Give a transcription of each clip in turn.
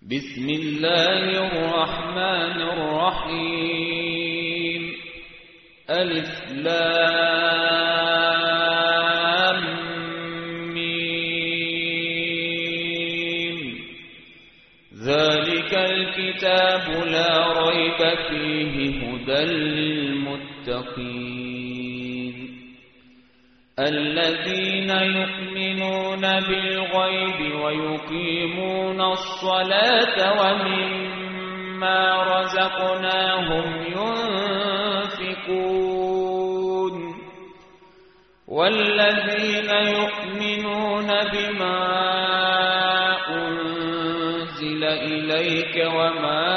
بسم الله الرحمن الرحيم ألف لام ميم ذلك الكتاب لا ريب فيه هدى للمتقين الذين يؤمنون بالغيب ويقيمون الصلاة ومما رزقناهم ينفقون والذين يؤمنون بما أنزل إليك وما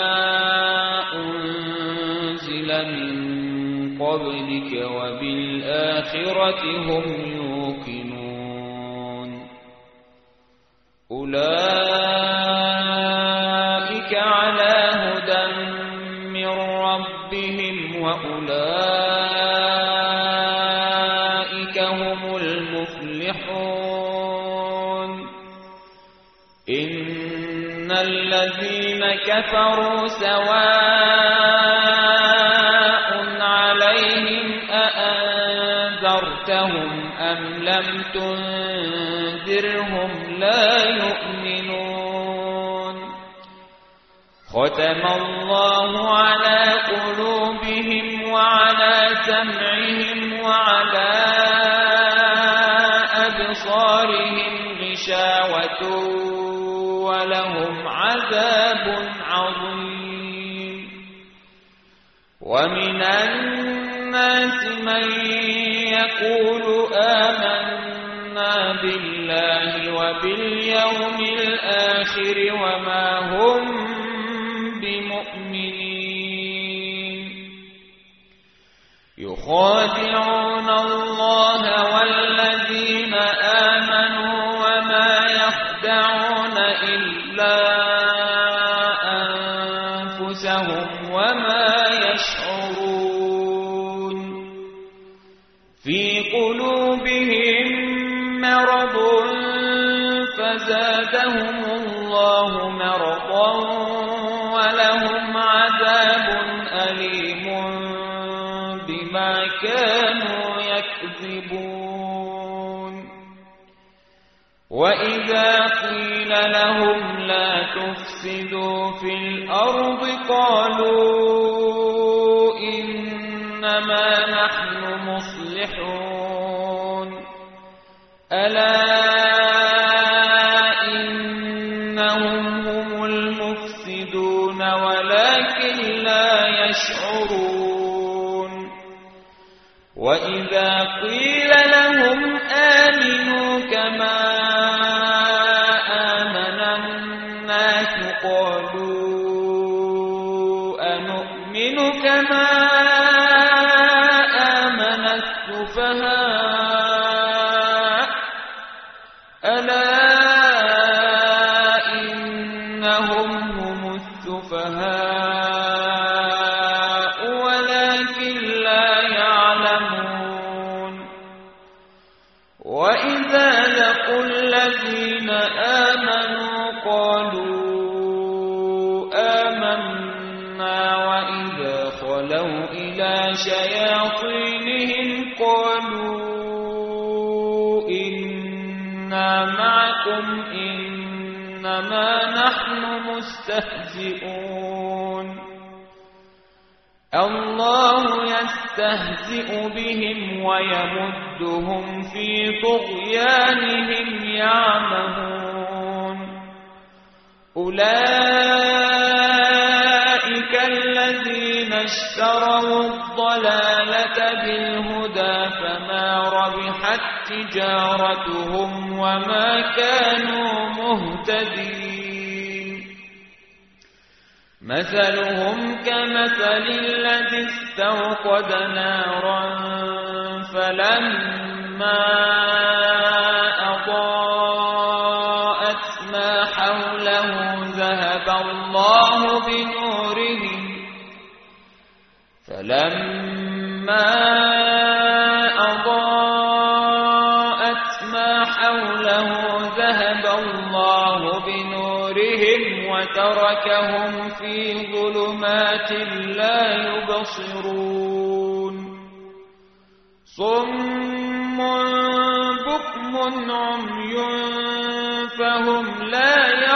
أنزل من قبلك وبالآخرة هم يوقنون أولئك على هدى من ربهم وأولئك هم المفلحون إن الذين كفروا سواء عليهم أأنذرتهم أم لم تنذرهم لا يؤمنون ختم الله على قلوبهم وعلى سمعهم وعلى أبصارهم غشاوة ولهم عذاب عظيم ومن الناس من يقول آمنا بالله وباليوم الآخر وما هم بمؤمنين يخادعون الله والذين آمنوا وما يخدعون إلا أنفسهم وما يشعرون في قلوبهم مرض فزادهم الله مرضا ولهم عذاب أليم بما كانوا يكذبون وإذا قيل لهم لا تفسدوا في الأرض قالوا إنما نحن مصلحون ألا إنهم هم المفسدون ولكن لا يشعرون وإذا قيل لهم آمنوا كما آمن الناس قالوا أنؤمن كما آمن السفهاء ألا إنهم هم السفهاء ولكن لا يعلمون وإذا لقوا الذين آمنوا قالوا آمنا وإذا خلوا إلى شياطينهم قالوا إنا معكم إنما نحن مستهزئون الله يستهزئ بهم ويمدهم في طغيانهم يعمهون أولئك الذين اشتروا الضلالة بالهدى فما ربحت تجارتهم وما كانوا مهتدين مثلهم كمثل الذي استوقد نارا فلما أضاءت ما حوله ذهب الله بنورهم حوله ذهب الله بنورهم بهم وتركهم في ظلمات لا يبصرون صم بكم عمي فهم لا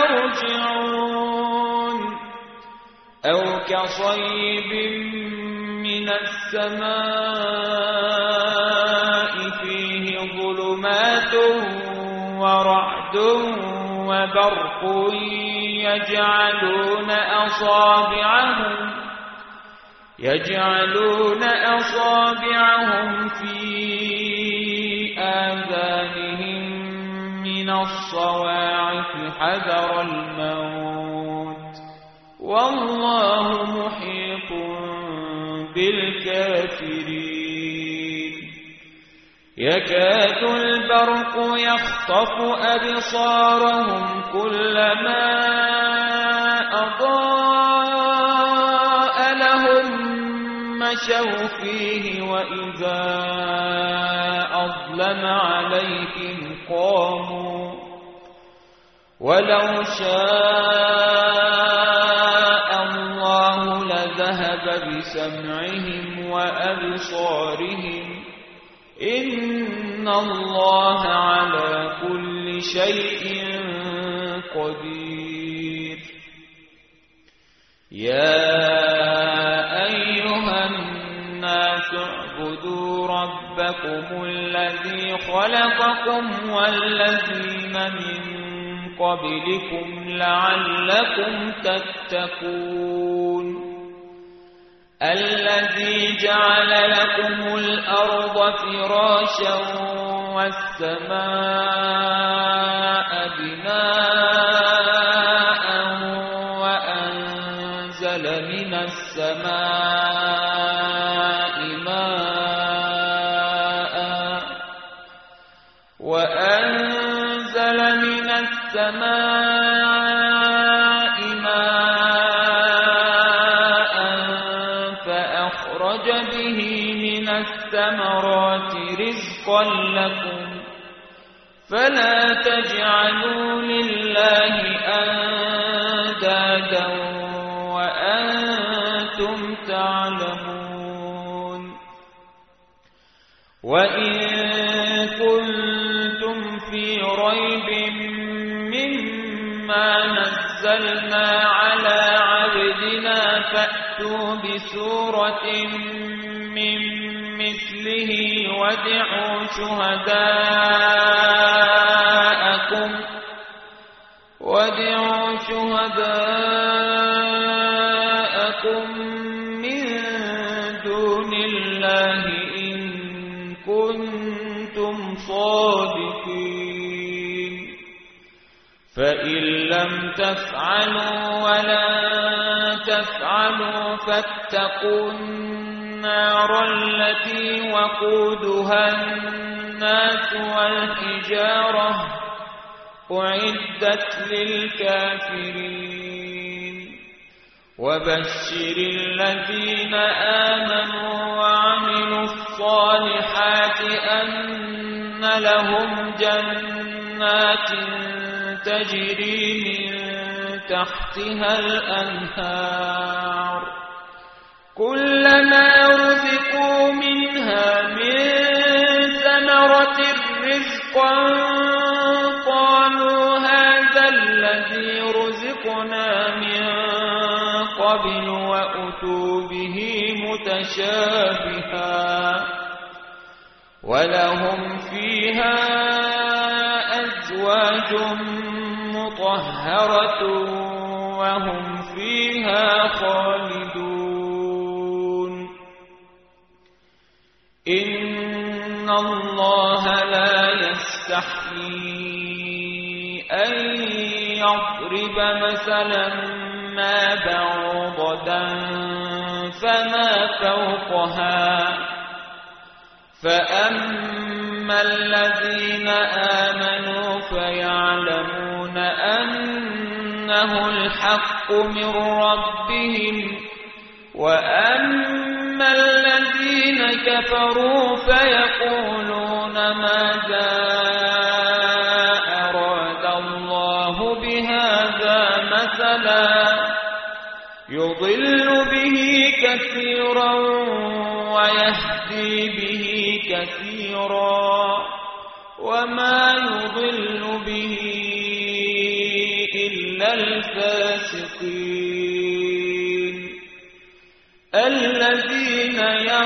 يرجعون أو كصيب من السماء فيه ظلمات ورعد وبرق يجعلون أصابعهم في آذانهم من الصواعق حذر الموت والله محيط بالكافرين يكاد البرق يخطف أبصارهم كلما أضاء لهم مشوا فيه وإذا أظلم عليهم قاموا ولو شاء الله لذهب بسمعهم وأبصارهم إن الله على كل شيء قدير يا أيها الناس اعبدوا ربكم الذي خلقكم والذين من قبلكم لعلكم تتقون الذي جعل لكم الأرض فراشا والسماء بناء وأنزل من السماء ماء فأخرج به من الثمرات رزقا لكم فلا تجعلوا لله أندادا وأنتم تعلمون وإن كنتم في ريب مما نزلنا على عبدنا فأتوا بسورة من مثله وادعوا شهداءكم من دون الله إن كنتم صادقين فإن لم تفعلوا ولن تفعلوا فاتقوا النار التي وقودها الناس والحجارة أعدت للكافرين وبشر الذين آمنوا وعملوا الصالحات أن لهم جنات تجري من تحتها الأنهار كلما رزقوا منها من ثمرة رزقا قالوا هذا الذي رزقنا من قبل وأتوا به متشابها ولهم فيها أزواج مطهرة وهم فيها خالدون إن الله لا يستحيي أن يضرب مثلا ما بعوضة فما فوقها فأما الذين آمنوا فيعلمون أنه الحق من ربهم وأما الذين كفروا فيقولون ماذا أراد الله بهذا مثلا مثلا يضل به كثيرا ويهدي به كثيرا وما يضل به إلا الفاسقين الذين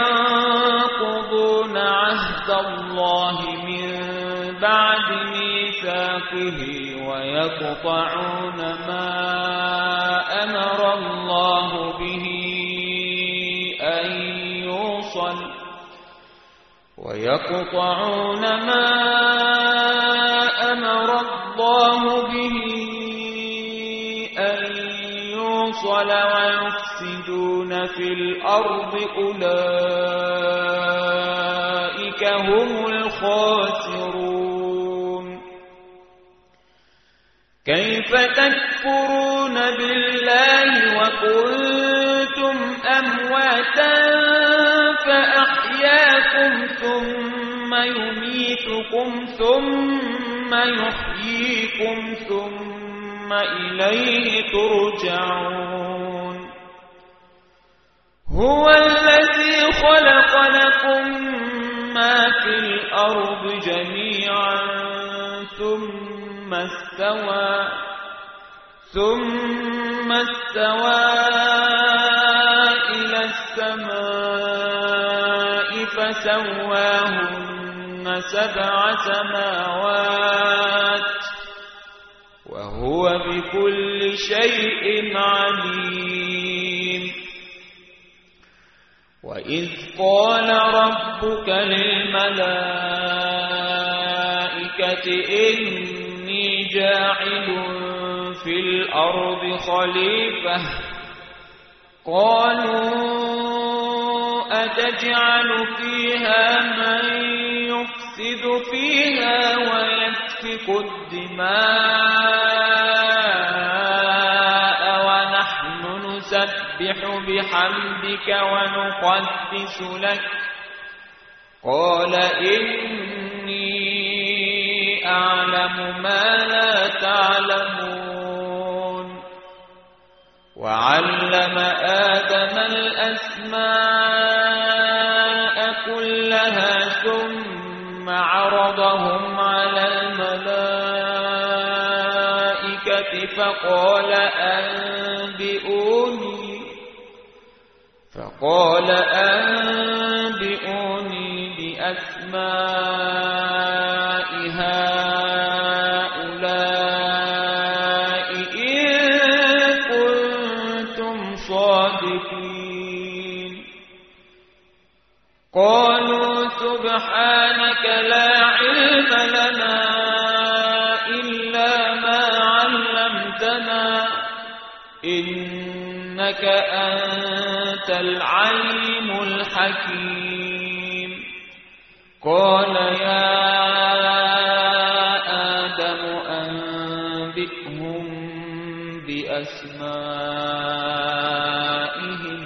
ينقضون عهد الله من بعد ميثاقه ويقطعون ما أمر الله به أن يوصل ويفسدون في الأرض أولئك هم الخاسرون كيف تكفرون بالله وكنتم أمواتا فأحياكم ثم يميتكم ثم يحييكم ثم إليه ترجعون هو الذي خلق لكم ما في الأرض جميعا ثم استوى إلى السماء فسواهن 7 سماوات وهو بكل شيء عليم وإذ قال ربك للملائكة إني جاعل في الأرض خليفة قالوا أتجعل فيها من يفسد فيها ويسفك الدماء ونحن نسبح بحمدك ونقدس لك قال إني أعلم ما لا تعلمون وعلم آدم الأسماء كلها ثم عرضهم على الملائكة فقال أنبئوني بأسماء هؤلاء إن كنتم صادقين قالوا سبحانك لا علم لنا إلا ما علمتنا إنك أنت العليم الحكيم قال يا آدم أنبئهم بأسمائهم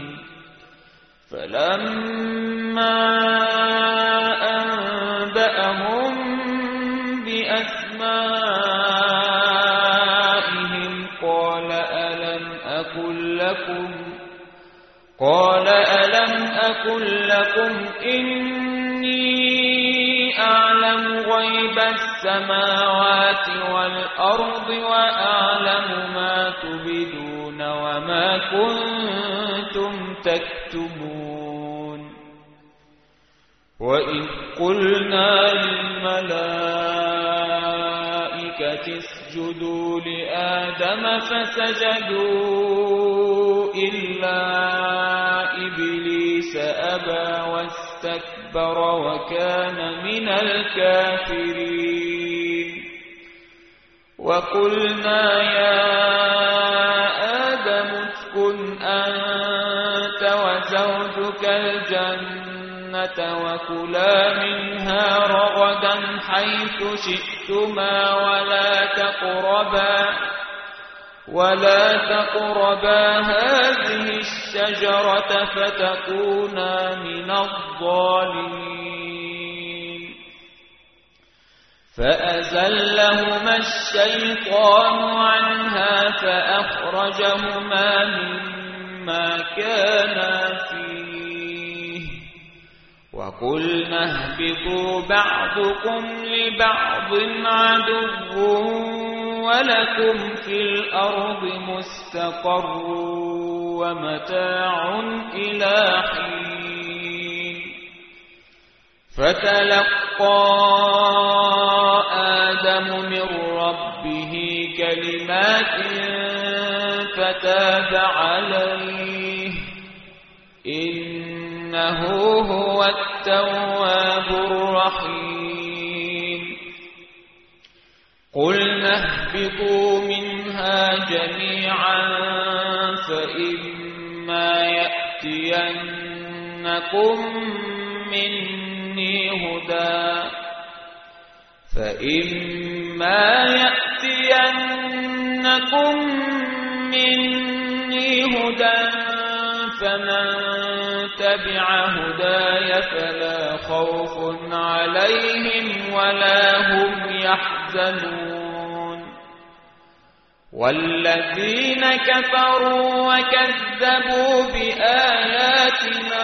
فلما أنبأهم بأسمائهم قال ألم أقل لكم إني أعلم غيب السماوات والأرض وأعلم ما تبدون وما كنتم تكتمون وإذ قلنا للملائكة اسجدوا لآدم فسجدوا إلا إبليس أبى واستكبر وكان من الكافرين وقلنا يا آدم اسكن أنت وزوجك الجنة وكلا منها رغدا حيث شئتما ولا تقربا هذه الشجرة فتكونا من الظالمين فأزلهما الشيطان عنها فأخرجهما مما كانا فيه وقلنا اهبطوا بعضكم لبعض عدو ولكم في الأرض مستقر ومتاع إلى حين فتلقى آدم من ربه كلمات فتاب عليه إنه هو التواب الرحيم قلنا اهبطوا منها جميعا فإما يأتينكم مني هدى فمن تبع هداي فلا خوف عليهم ولا هم يحزنون والذين كفروا وكذبوا بآياتنا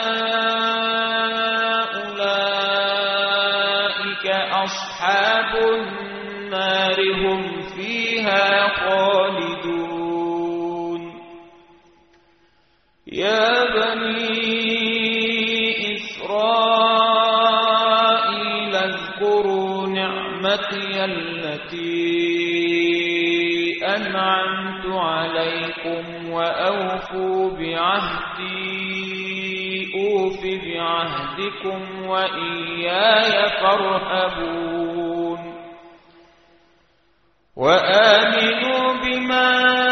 أصحاب النار هم فيها خالدون يا بني إسرائيل اذكروا نعمتي التي أنعمت عليكم وأوفوا بعهدي أوف بعهدكم وإياي فارهبون وآمنوا بما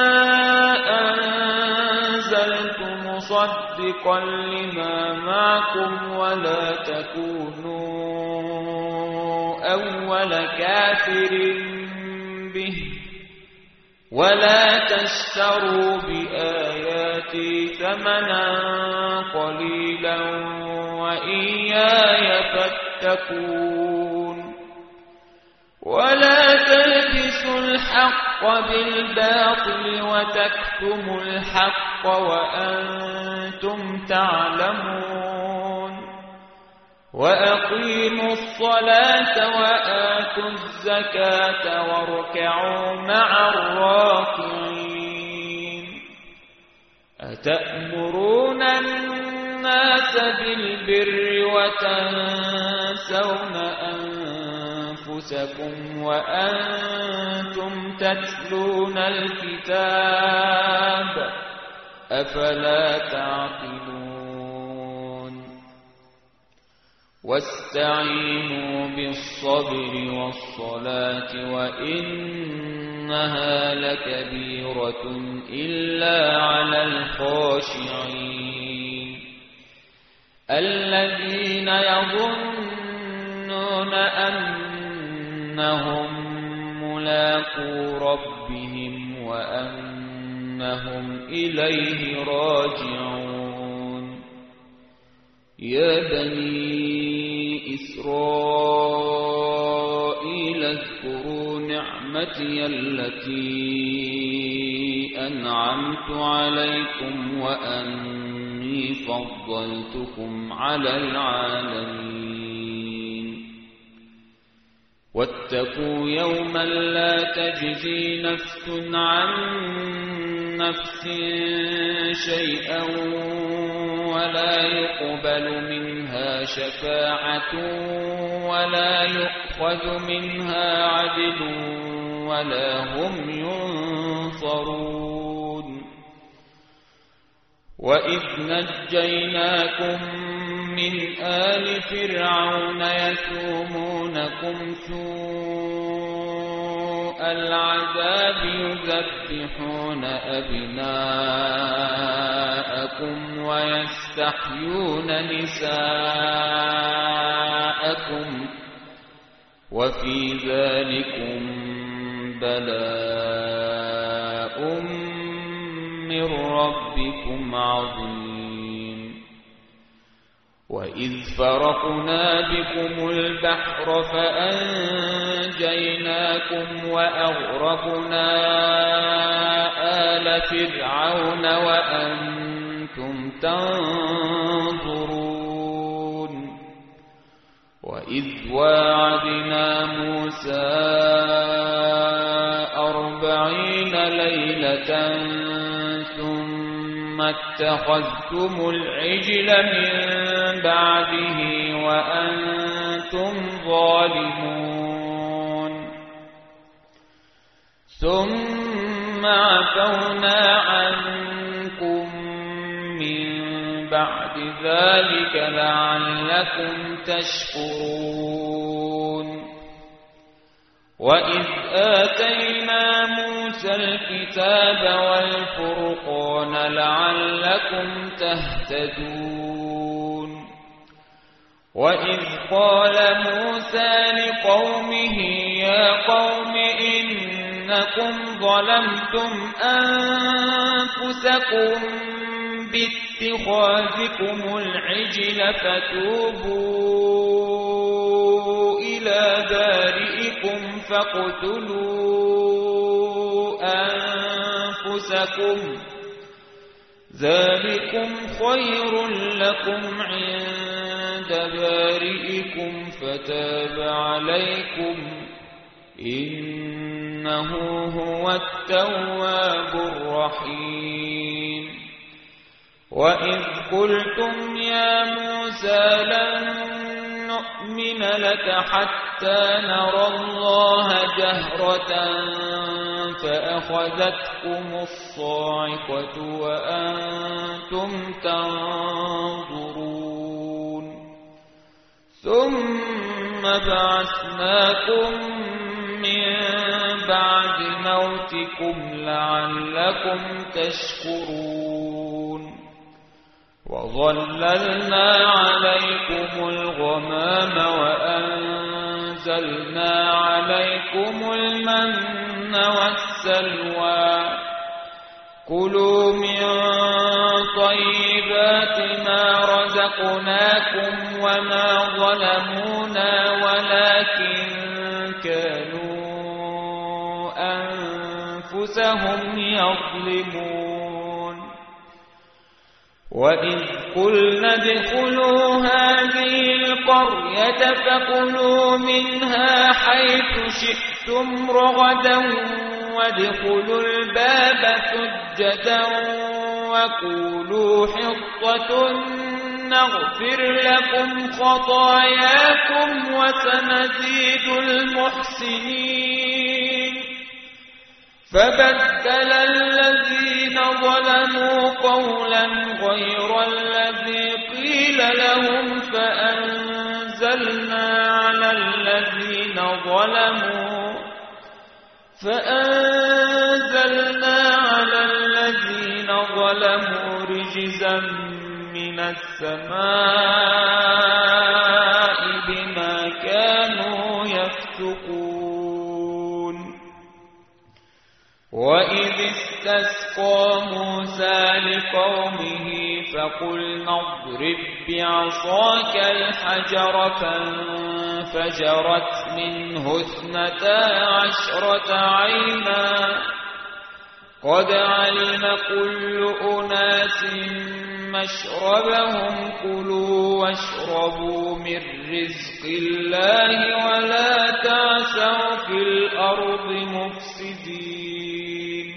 أنزلت مصدقا لما معكم ولا تكونوا أول كافر به ولا تشتروا بآياتي ثمنا قليلا وإياي فاتقون ولا تلبسوا الحق بالباطل وتكتموا الحق وأنتم تعلمون وأقيموا الصلاة وآتوا الزكاة واركعوا مع الراكعين أتأمرون الناس بالبر وتنسون أنفسكم وأنتم تتلون الكتاب أفلا تعقلون واستعينوا بالصبر والصلاة وإنها لكبيرة إلا على الخاشعين الذين يظنون أنهم ملاقو ربهم وأنهم إليه راجعون يا بني إسرائيل اذكروا نعمتي التي أنعمت عليكم وأني فضلتكم على العالمين واتقوا يوما لا تجزي نفس عن نفس شيئا ولا يقبل منها شفاعة ولا يؤخذ منها عدل ولا هم ينصرون وإذ نجيناكم من آل فرعون يسومونكم سوء العذاب يذبحون أبناءكم ويستحيون نساءكم وفي ذلكم بلاء من ربكم عظيم وإذ فرقنا بكم البحر فأنجيناكم وأغرقنا آل فرعون وأنتم تنظرون وإذ واعدنا موسى 40 ليلة ثم اتخذتم العجل من بعده وأنتم ظالمون ثم عفونا عنكم من بعد ذلك لعلكم تشكرون وإذ آتينا موسى الكتاب والفرقان لعلكم تهتدون وإذ قال موسى لقومه يا قوم إنكم ظلمتم أنفسكم باتخاذكم العجل فتوبوا إلى بارئكم فاقتلوا أنفسكم ذلكم خير لكم عند بارئكم فتاب عليكم إنه هو التواب الرحيم وإذ قلتم يا موسى لن نؤمن لك حتى نرى الله جهرة فأخذتكم الصاعقة وأنتم تنظرون ثم بعثناكم من بعد موتكم لعلكم تشكرون وظللنا عليكم الغمام وأنزلنا عليكم المن والسلوى كلوا من طيبات ما رزقناكم وما ظلمونا ولكن كانوا أنفسهم يظلمون وإذ قلنا ادخلوا هذه القرية فكلوا منها حيث شئتم رغدا وادخلوا الباب سجدا وقولوا حطة نغفر لكم خطاياكم وسنزيد المحسنين فبدل الذين ظلموا قولا غير الذي قيل لهم فأنزلنا على الذين ظلموا رجزا من السماء بما كانوا يفسقون وإذ استسقى موسى لقومه فقلنا اضرب بعصاك الحجر فانفجرت منه 12 عينا قد علم كل أناس مشربهم كلوا واشربوا من رزق الله ولا تعثوا في الأرض مفسدين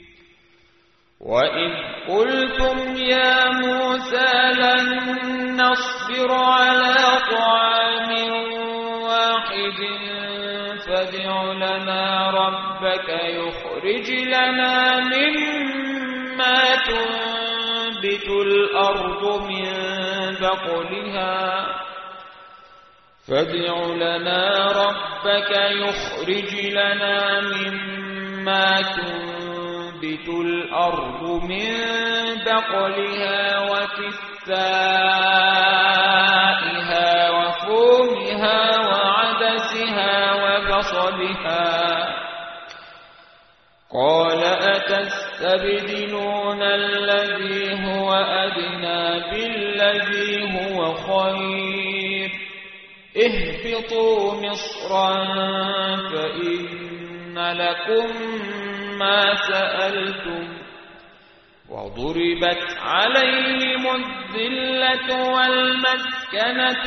وإذ قلتم يا موسى لن نصبر على طعام واحد فادع لنا ربك يخرج لنا مما تنبت الأرض من بقلها وكثائها وفومها وعدسها وبصلها قال أتستبدلون الذي هو أدنى بالذي هو الخير اهبطوا مصرا فإن لكم ما سألتم وضربت عليهم الذلة والمسكنة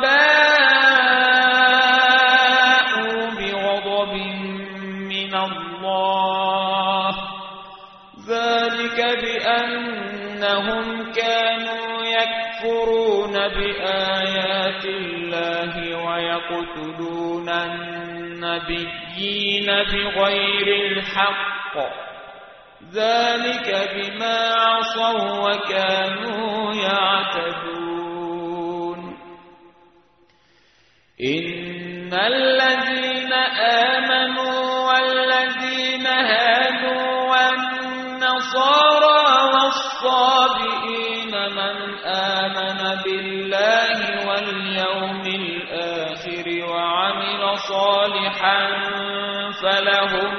وباءوا بغضب من الله ذلك بأنهم كانوا يكفرون بآيات الله ويقتلون النبيين بغير الحق ذلك بما عصوا وكانوا يعتدون إن الذين آمنوا والذين هادوا والنصارى والصابئين من آمن بالله واليوم الآخر وعمل صالحا فلهم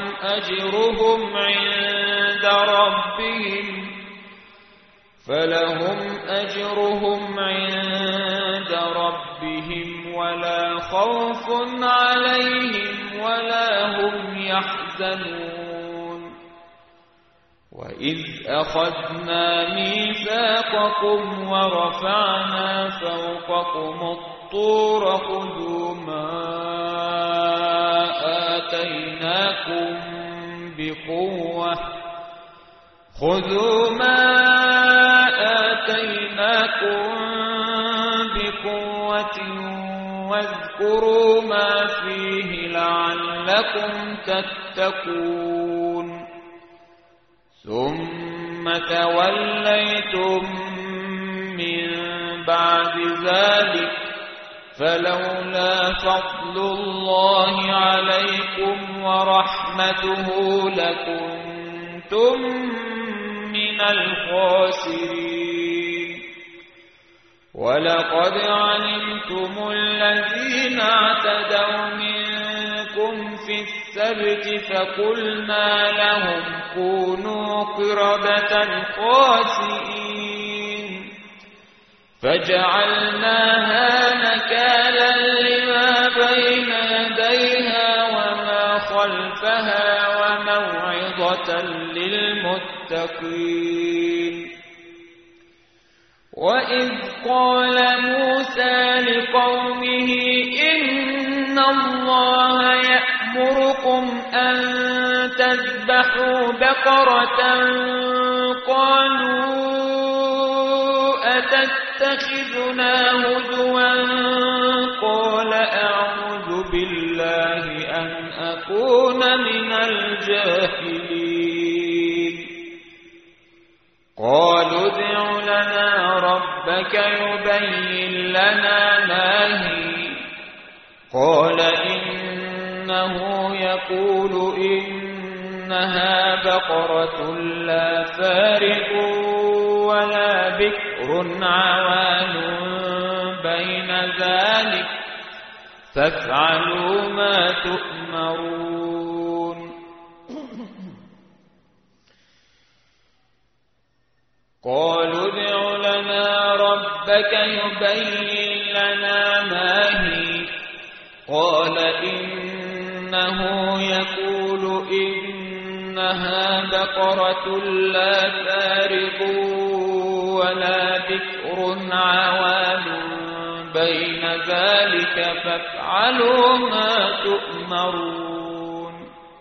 أجرهم عند ربهم ولا خوف عليهم ولا هم يحزنون وإذ أخذنا ميثاقكم ورفعنا فوقكم الطور خذوا ما آتيناكم بقوة واذكروا ما فيه لعلكم تتقون ثم توليتم من بعد ذلك فلولا فضل الله عليكم ورحمته لكنتم من الخاسرين ولقد علمتم الذين اعتدوا منكم في السبت فقلنا لهم كونوا قردة خاسئين فجعلناها نكالا لما بين يديها وما خلفها وموعظة للمتقين وإذ قال موسى لقومه إن الله يأمركم أن تذبحوا بقرة قالوا أتتخذنا هزوا قال أعوذ بالله أن أكون من الجاهلين قالوا ادع لنا ربك يبين لنا ما هي قال إنه يقول إنها بقرة لا فارغ ولا بكر عوان بين ذلك فافعلوا ما تؤمرون قالوا ادع لنا ربك يبين لنا ما هي قال إنه يقول إنها بقرة لا فارغ ولا بكر عوان بين ذلك فافعلوا ما تؤمرون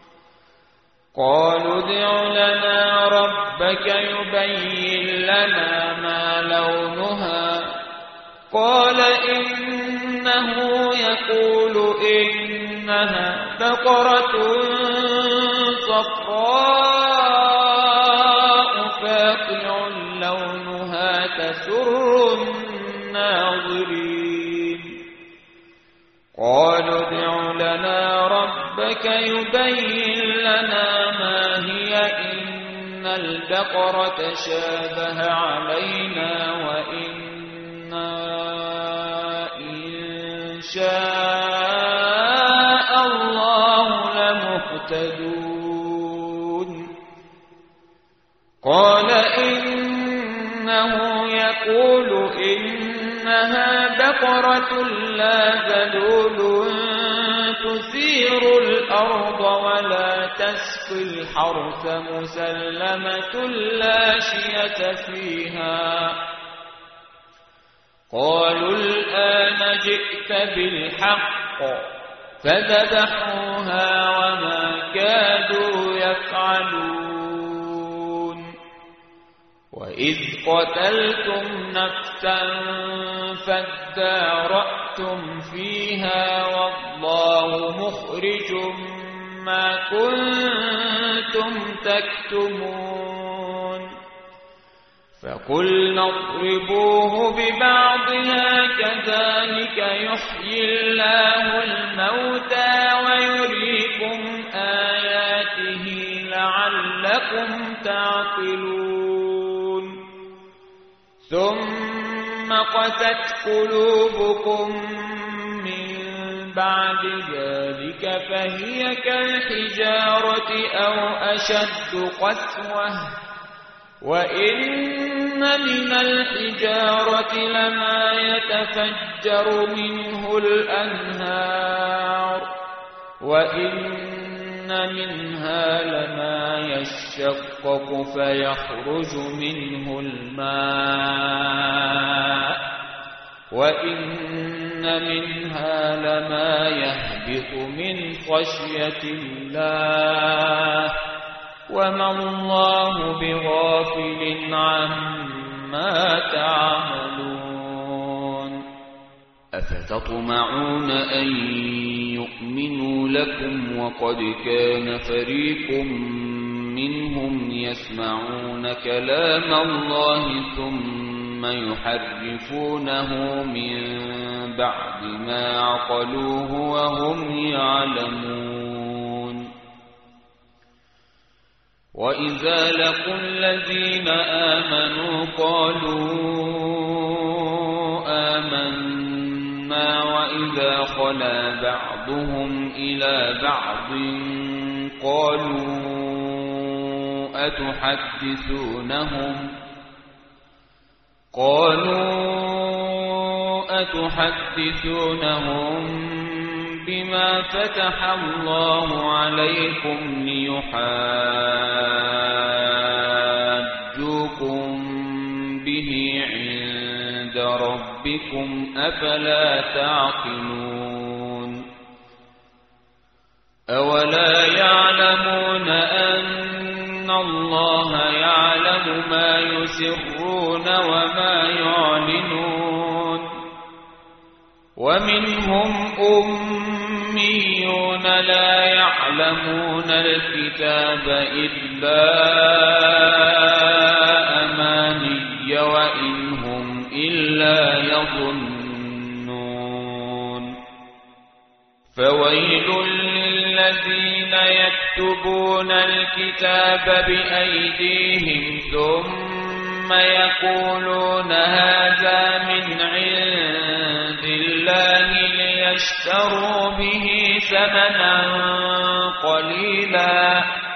قالوا ادع لنا ربك يبين لنا ما لونها قال إنه يقول إنها بقرة صفراء فاقع لونها تسر الناظرين قالوا ادع لنا ربك يبين لنا ما هي إن البقرة شابه علينا وإنا إن شاء الله لمهتدون قال إنه يقول إنها بقرة لا ذلول تثير الأرض ولا تسقي الحرث مسلمة لا شية فيها قالوا الآن جئت بالحق فذبحوها وما كادوا يفعلون وإذ قتلتم نفسا فادارأتم فيها والله مخرج ما كنتم تكتمون فقلنا اضربوه ببعضها كذلك يحيي الله الموتى ويريكم آياته لعلكم تعقلون ثم قست قلوبكم من بعد ذلك فهي كالحجارة أو أشد قسوة وإن من الحجارة لما يتفجر منه الأنهار وإن منها لما يشقق فيخرج منه الماء وإن منها لما يهبط من خشية الله وما الله بغافل عما تعملون أفتطمعون أن يؤمنوا لكم وقد كان فريق منهم يسمعون كلام الله ثم يحرفونه من بعد ما عقلوه وهم يعلمون وإذا لقوا الذين آمنوا قالوا آمنا وإذا خلا بعضهم إلى بعض قالوا أتحدثونهم بما فتح الله عليكم ليحاجوكم به عند ربكم أفلا تعقلون أولا يعلمون أن الله يعلم ما يسرون وما يعلنون ومنهم أميون لا يعلمون الكتاب إلا أماني وإن هم إلا يظنون فويل للذين يكتبون الكتاب بأيديهم ثم يقولون هذا من عند الله ليشتروا به ثمنا قليلا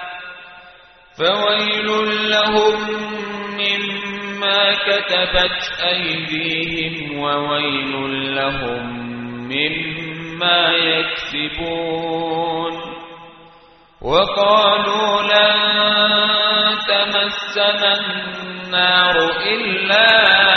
فويل لهم مما كتبت أيديهم وويل لهم مما يكسبون وقالوا لن تمسنا النار إلا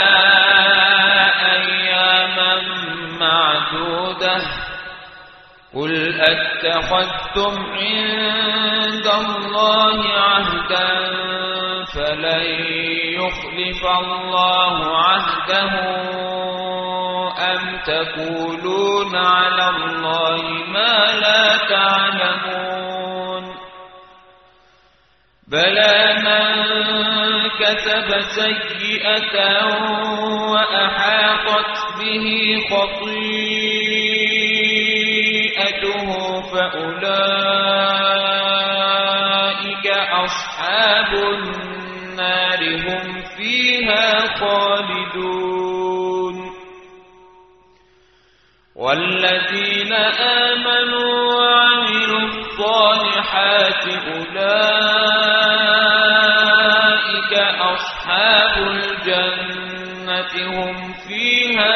أياما معدودة قل أتخذتم عند الله عهدا فلن يخلف الله عهده أم تقولون على الله ما لا تعلمون بلى من كسب سيئة وأحاطت به خطيئته فأولئك أصحاب النار هم فيها خالدون والذين آمنوا وعملوا الصالحات أولئك أصحاب أصحاب الجنة هم فيها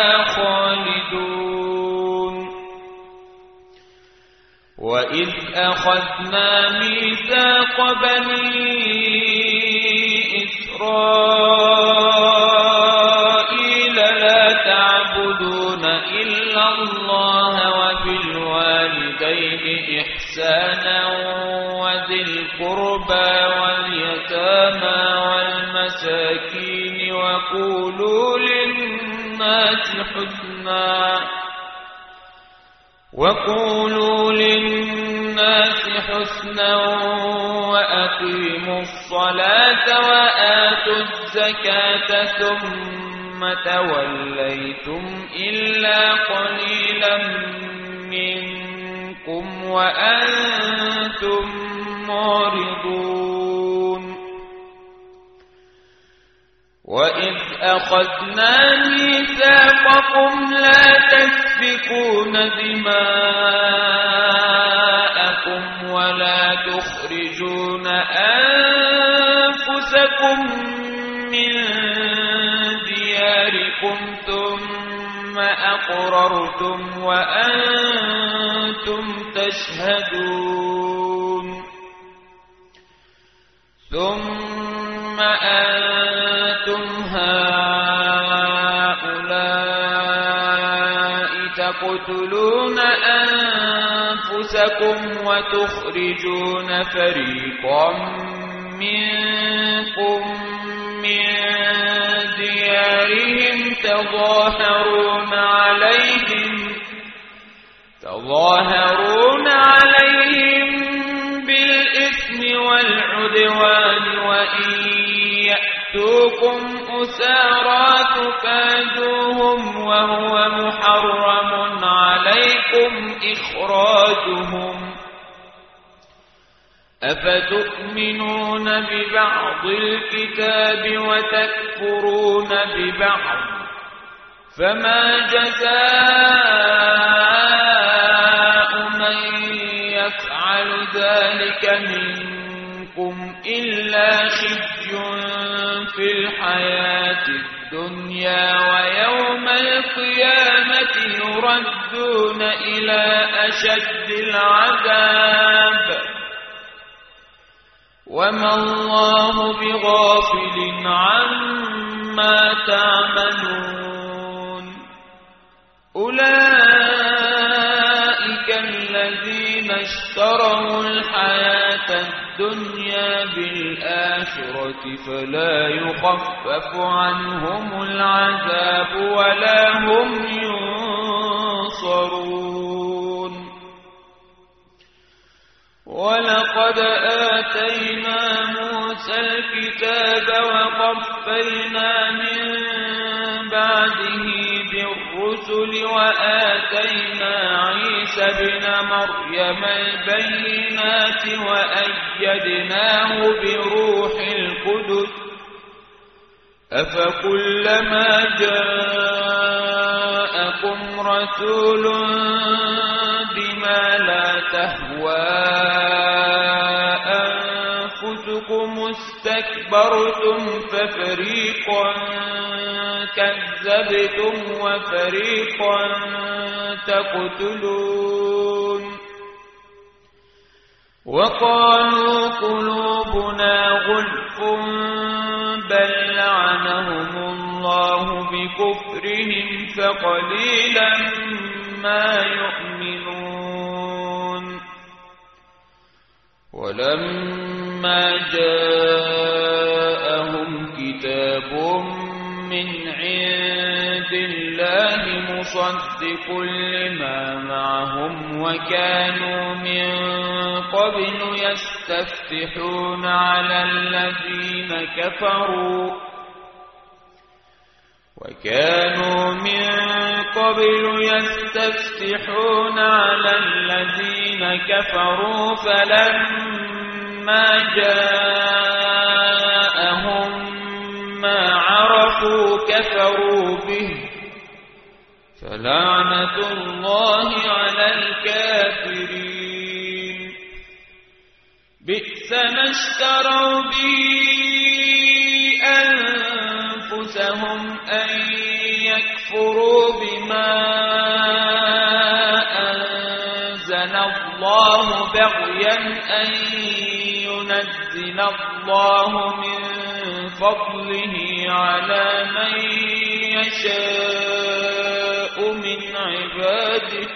خالدون وإذ أخذنا ميثاق بني إسرائيل لا تعبدون إلا الله وبالوالدين إحسانا وذي القربى واليتامى والمساكين وقولوا للناس حسنا وأقيموا الصلاة وآتوا الزكاة ثم توليتم إلا قليلا منكم وأنتم معرضون وإذ أخذنا ميثاقكم لا تسفكون دماءكم ولا تخرجون أنفسكم من دياركم ثم أقررتم وأنتم تشهدون ثم أنتم هؤلاء تقتلون أنفسكم وتخرجون فريقا منكم من ديارهم تظاهرون عليهم بالإثم والعدوان وإن يأتوكم أسارى تفادوهم وهو محرم عليكم إخراجهم أفتؤمنون ببعض الكتاب وتكفرون ببعض فما جزاء من يفعل ذلك منكم إلا خزي في الحياة الدنيا ويوم القيامة يردون إلى أشد العذاب وما الله بغافل عما تعملون أولئك الذين اشتروا الحياة الدنيا بالآخرة فلا يخفف عنهم العذاب ولا هم ينصرون ولقد آتينا موسى الكتاب وقفينا من بعده بالرسل وآتينا عيسى ابن مريم البينات وأيدناه بروح القدس أفكلما جاءكم رسول بما لا تهوى أنفسكم استكبرتم ففريقا كذبتم وفريقا تقتلون وقالوا قلوبنا غلف بل لعنهم الله بكفرهم فقليلا ما يؤمنون ولما جاءهم كتاب من عند الله مصدق لما معهم وكانوا من قبل يستفتحون على الذين كفروا فلما جاءهم ما عرفوا كفروا به فلعنة الله على الكافرين بئس ما اشتروا به أن يكفروا بما أنزل الله بغيا أن ينزل الله من فضله على من يشاء من عباده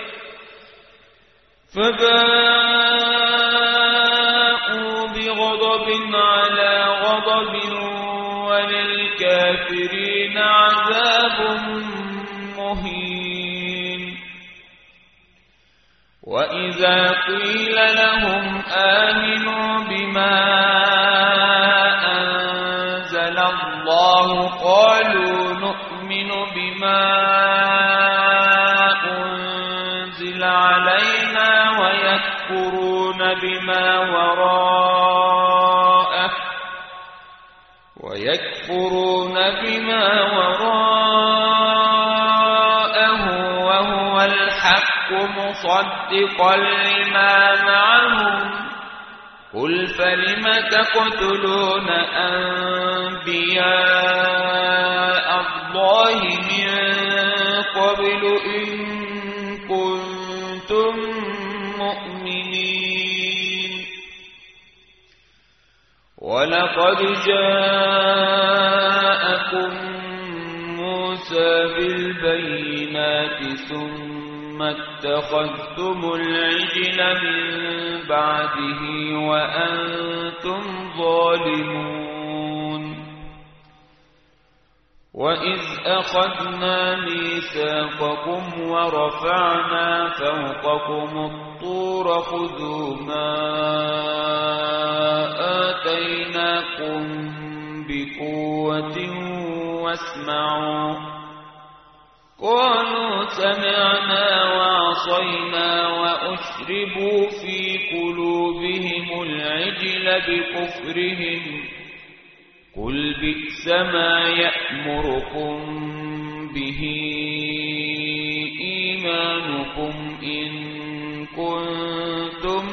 فباءوا بغضب على غضب وللكافرين عذاب مهين. وإذا قيل لهم آمنوا بما أنزل الله قالوا نؤمن بما أنزل علينا ويكفرون بما وراءه وهو الحق مصدقا لما معهم قل فلم تقتلون أنبياء الله من قبل إن كنتم مؤمنين. ولقد جاءكم موسى بالبينات ثم اتخذتم العجل من بعده وأنتم ظالمون. وإذ أخذنا ميثاقكم ورفعنا فوقكم الطور خذوا ما آتيناكم بقوة واسمعوا قالوا سمعنا وعصينا وأشربوا في قلوبهم العجل بكفرهم قل بئس ما يأمركم به إيمانكم إن كنتم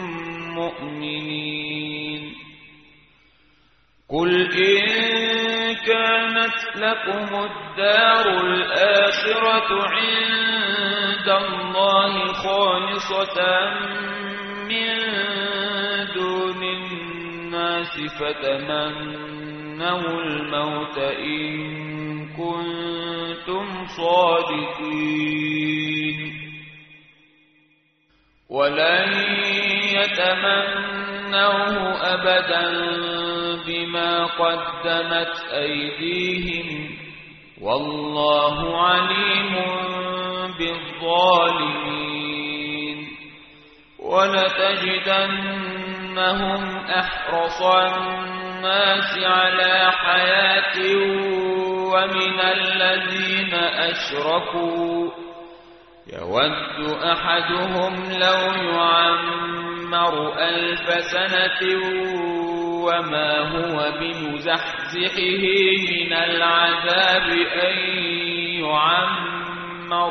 مؤمنين. قل إن كانت لكم الدار الآخرة عند الله خالصة من دون الناس فتمنوا الموت إن كنتم صادقين ولن يتمنوه أبدا بما قدمت أيديهم والله عليم بالظالمين. ولتجدنهم أحرص الناس على حياة ومن الذين أشركوا يود أحدهم لو يعمر 1000 سنة وما هو بمزحزحه من العذاب أن يعمر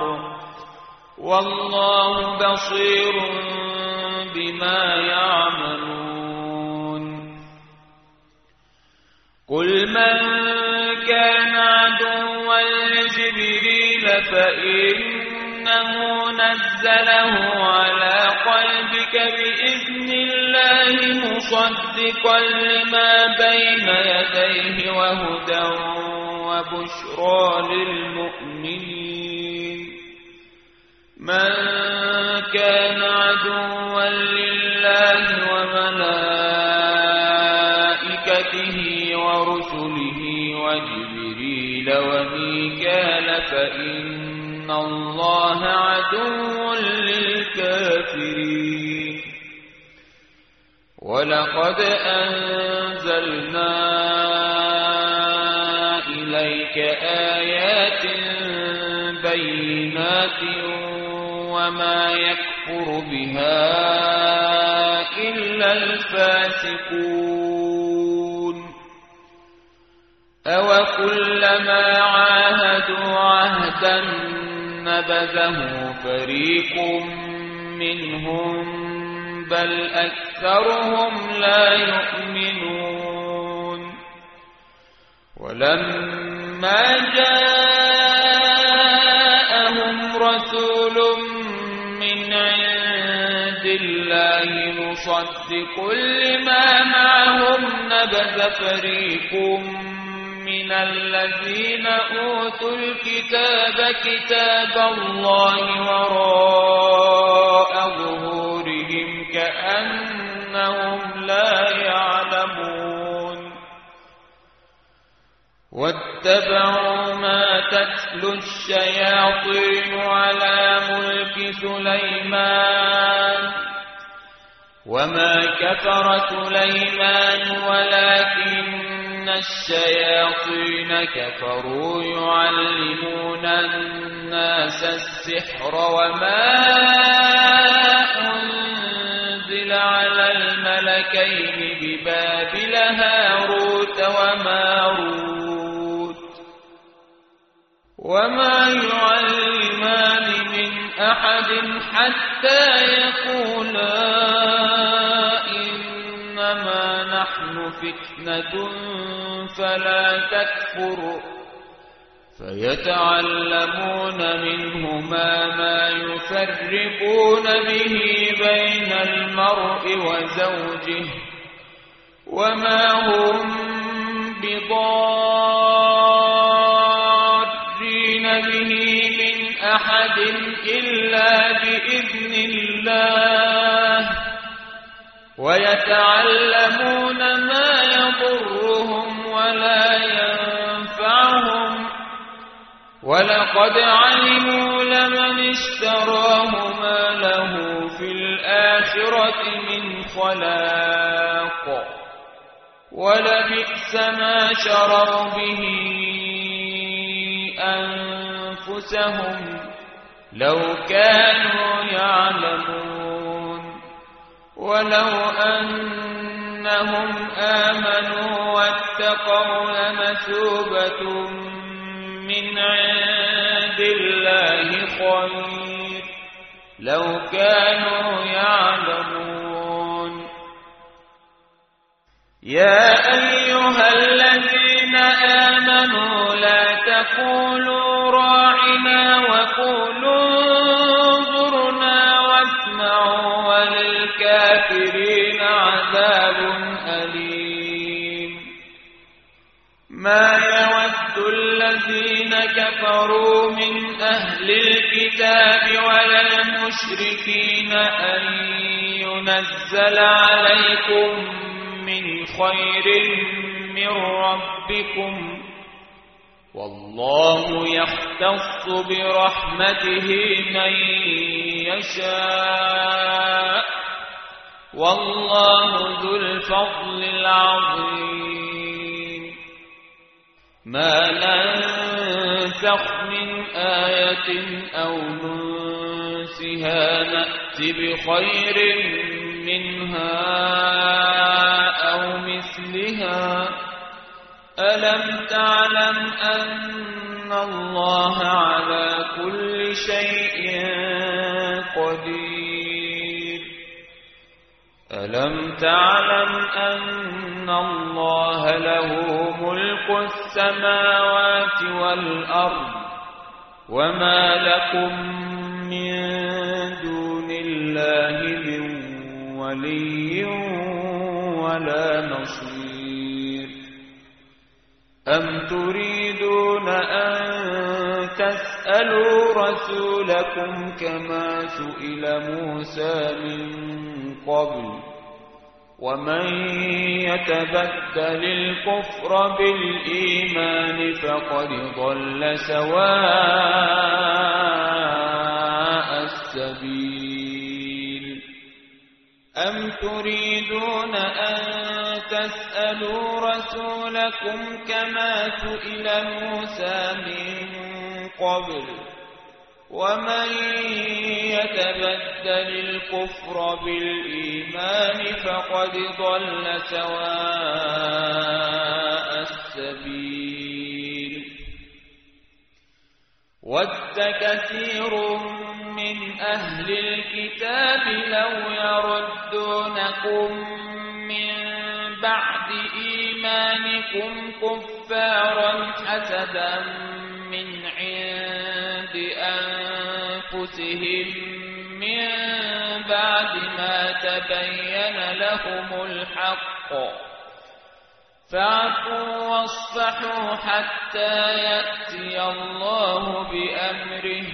والله بصير بما يعملون. قل من كان عدوا لجبريل فإنه نزله على قلبك بإذن الله مصدقا لما بين يديه وهدى وبشرى للمؤمنين. من كان عدوا لله وملائكته ورسله وجبريل وميكال فإن الله عدو للكافرين. ولقد أنزلنا إليك آيات بينات وما يكفر بها إلا الفاسقون. أوكلما عاهدوا عهدا نبذه فريق منهم بل أكثرهم لا يؤمنون. ولما فلما جاءهم رسول من عند الله مصدق لما معهم نبذ فريق من الذين أوتوا الكتاب كتاب الله وراء ظهورهم كأنهم لا يعلمون واتبعوا ما تتلو الشياطين على ملك سليمان وما كفر سليمان ولكن الشياطين كفروا يعلمون الناس السحر وما أنزل على الملكين ببابل هاروت وماروت وما يعلمان من أحد حتى يقولا إنما نحن فتنة فلا تكفر فيتعلمون منهما ما يفرقون به بين المرء وزوجه وما هم بضارين به من أحد إلا بإذن الله ويتعلمون ما يضرهم ولا ينفعهم ولقد علموا لمن اشتراه ما له في الآخرة من خلاق ولبئس ما شروا به أنفسهم لو كانوا يعلمون ولو أنهم آمنوا واتقوا لمثوبة من عند الله خير لو كانوا يعلمون يا أيها الذين آمنوا لا تقولوا راعنا وقولوا انظرنا واسمعوا وللكافرين عذاب أليم ما يود الذين كفروا من أهل الكتاب ولا المشركين أن ينزل عليكم من خير من ربكم والله يختص برحمته من يشاء والله ذو الفضل العظيم ما ننسخ من آية أو ننسها نأت بخير منها أو مثلها ألم تعلم أن الله على كل شيء قدير ألم تعلم أن الله له ملك السماوات والأرض وما لكم من دون الله من ولي ولا نصير أم تريدون أن تسألوا رسولكم كما سئل موسى من قبل ومن يتبدل الكفر بالإيمان فقد ضل سواء السبيل أم تريدون أن تسألوا رسولكم كما سئل موسى من قبل ومن يتبدل الكفر بالإيمان فقد ضل سواء السبيل ود كثير من أهل الكتاب لو يردونكم من بعد إيمانكم كفارا حسدا من عند أنفسهم من بعد ما تبين لهم الحق فاعفوا واصفحوا حتى يأتي الله بأمره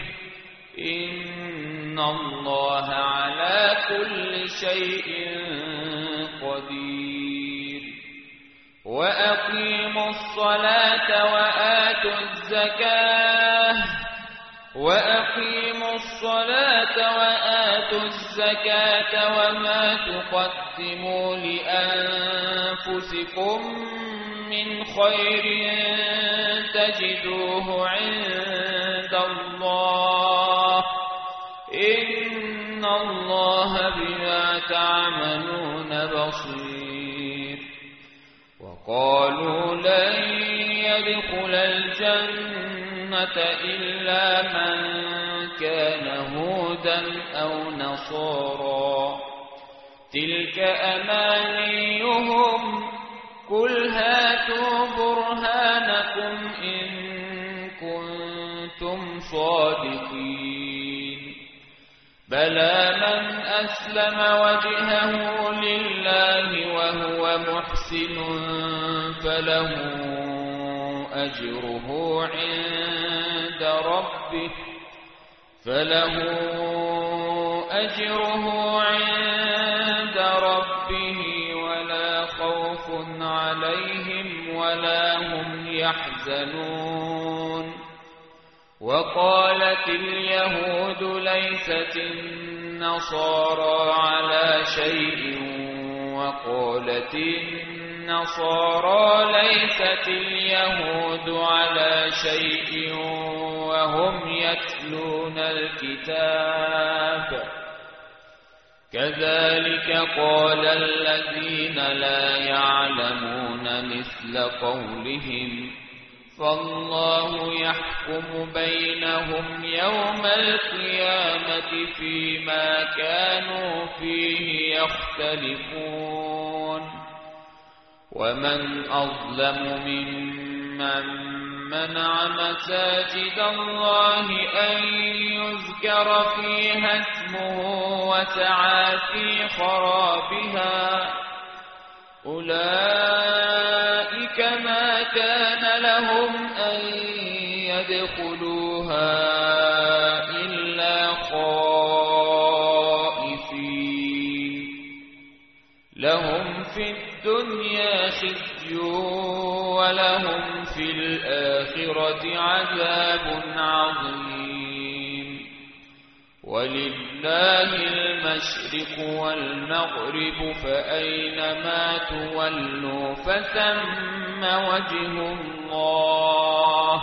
إن الله على كل شيء قدير وأقيموا الصلاة وآتوا الزكاة وما تقدموا لأنفسكم من خير تجدوه عند الله إن الله بما تعملون بصير وقالوا لن يدخل الجنة إلا من كان هودا أو نصارى تلك أمانيهم قل هاتوا برهانكم إن كنتم صادقين بلى من أسلم وجهه لله وهو محسن فله أجره عند ربه ولا خوف عليهم ولا هم يحزنون وقالت اليهود ليست النصارى على شيء وقالت النصارى ليست اليهود على شيء وهم يتلون الكتاب كذلك قال الذين لا يعلمون مثل قولهم فالله يحكم بينهم يوم القيامة فيما كانوا فيه يختلفون ومن أظلم ممن منع مساجد الله أن يذكر فيها اسمه وسعى في خرابها أولئك ما كان لهم أن يدخلوها إلا خائفين لهم في الدنيا خزي ولهم في الآخرة عذاب عظيم ولله المشرق والمغرب فأينما تولوا فثم وجه الله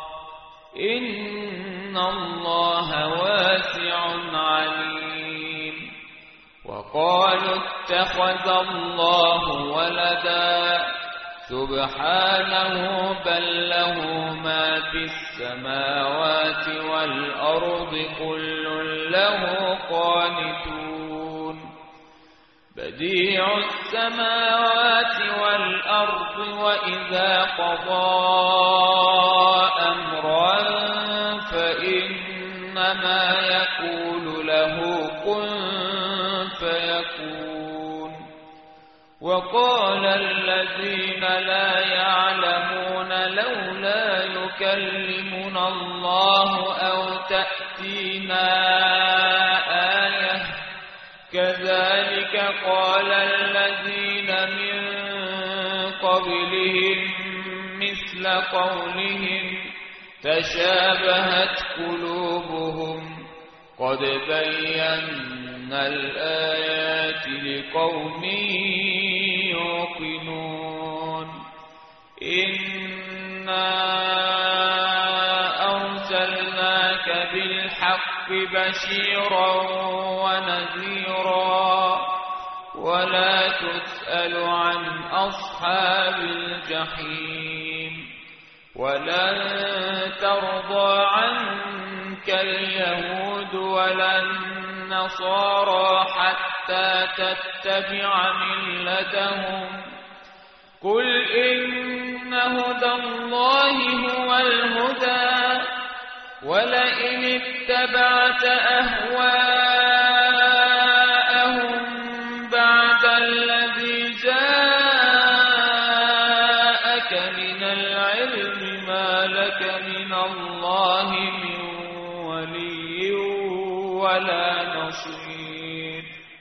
إن الله واسع عليم وقالوا اتخذ الله ولدا سبحانه بل له ما في السماوات والأرض كل له قانتون بديع السماوات والأرض وإذا قضى أمرا فإنما يقول له كن فيكون وقال الذين لا يعلمون لولا يكلمنا الله أو تأتينا آية كذلك قال الذين من قبلهم مثل قولهم تشابهت قلوبهم قد بينا الآيات لقوم يوقنون إنا أرسلناك بالحق بشيرا ونذيرا ولا تسأل عن أصحاب الجحيم ولن ترضى عنك اليهود ولا النصارى حتى تتبع ملتهم قل إن هدى الله هو الهدى ولئن اتبعت أهواءهم بعد الذي جاءك من العلم ما لك من الله من ولي ولا نصير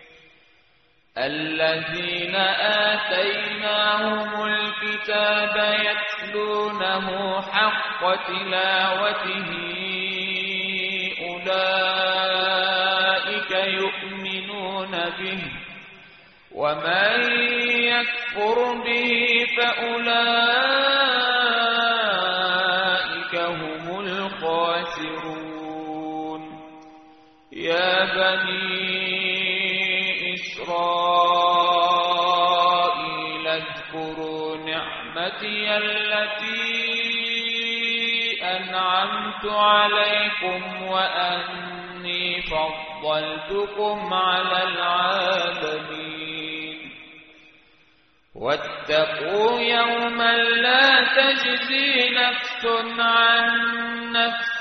الذين آتيناهم الكتاب يتلونه حق تلاوته أولئك يؤمنون به ومن يكفر به فأولئك هم الخاسرون يا بني إسرائيل اذكروا نعمتي التي أنعمت عليكم وأني فضلتكم على العالمين واتقوا يوما لا تجزي نفس عن نفس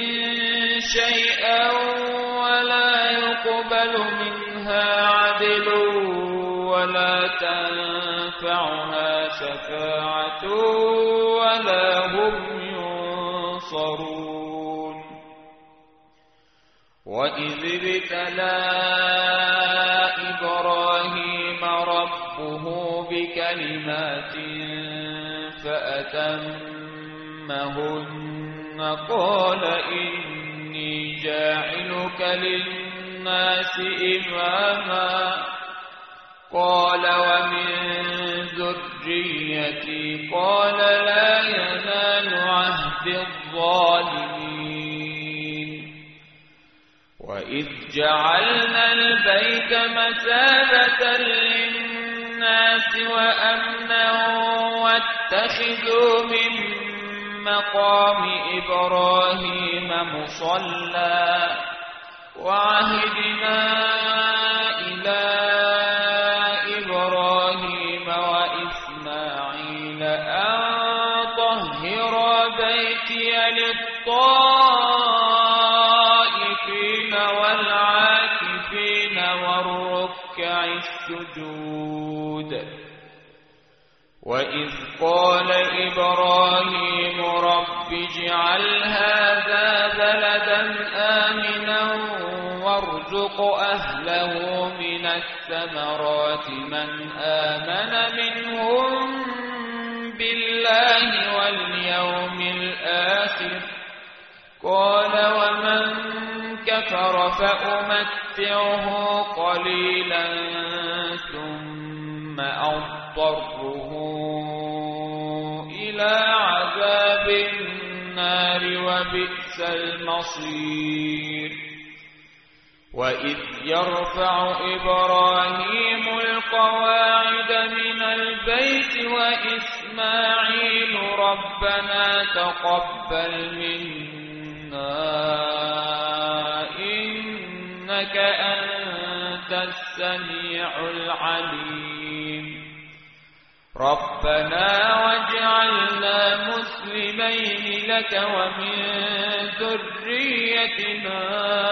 شيئا ولا يقبل منها عدل ولا تنفعها شفاعة ولا هم ينصرون وإذ ابتلى إبراهيم ربه بكلمات فأتمهن قال إني جاعلك للناس إماما قال ومن ذريتي قال لا ينال عهد الظالمين وإذ جعلنا البيت مثابة للناس وأمنا واتخذوا من مقام إبراهيم مصلى وعهدنا إلى إبراهيم وإسماعيل أن طهر بيتي للطائفين والعاكفين والركع السجود وإذ قال إبراهيم رب اجعل هذا بلدا آمنا وارزق أهله من الثمرات من آمن منهم بالله واليوم الآخر قال ومن كفر فأمتعه قليلا ثم أضطره إلى عذاب النار وبئس المصير وإذ يرفع إبراهيم القواعد من البيت وإسماعيل ربنا تقبل منا إنك أنت السميع العليم ربنا واجعلنا مسلمين لك ومن ذريتنا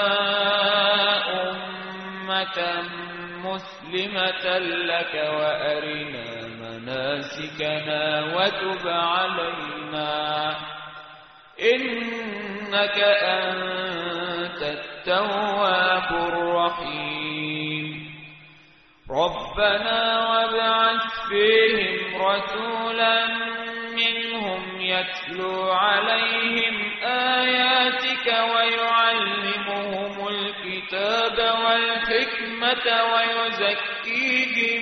أمة مسلمة لك وأرنا مناسكنا وتب علينا إنك أنت التواب الرحيم ربنا وابعث فيهم رسولا منهم يتلو عليهم آياتك ويعلمهم الكتاب والحكمة ويزكيهم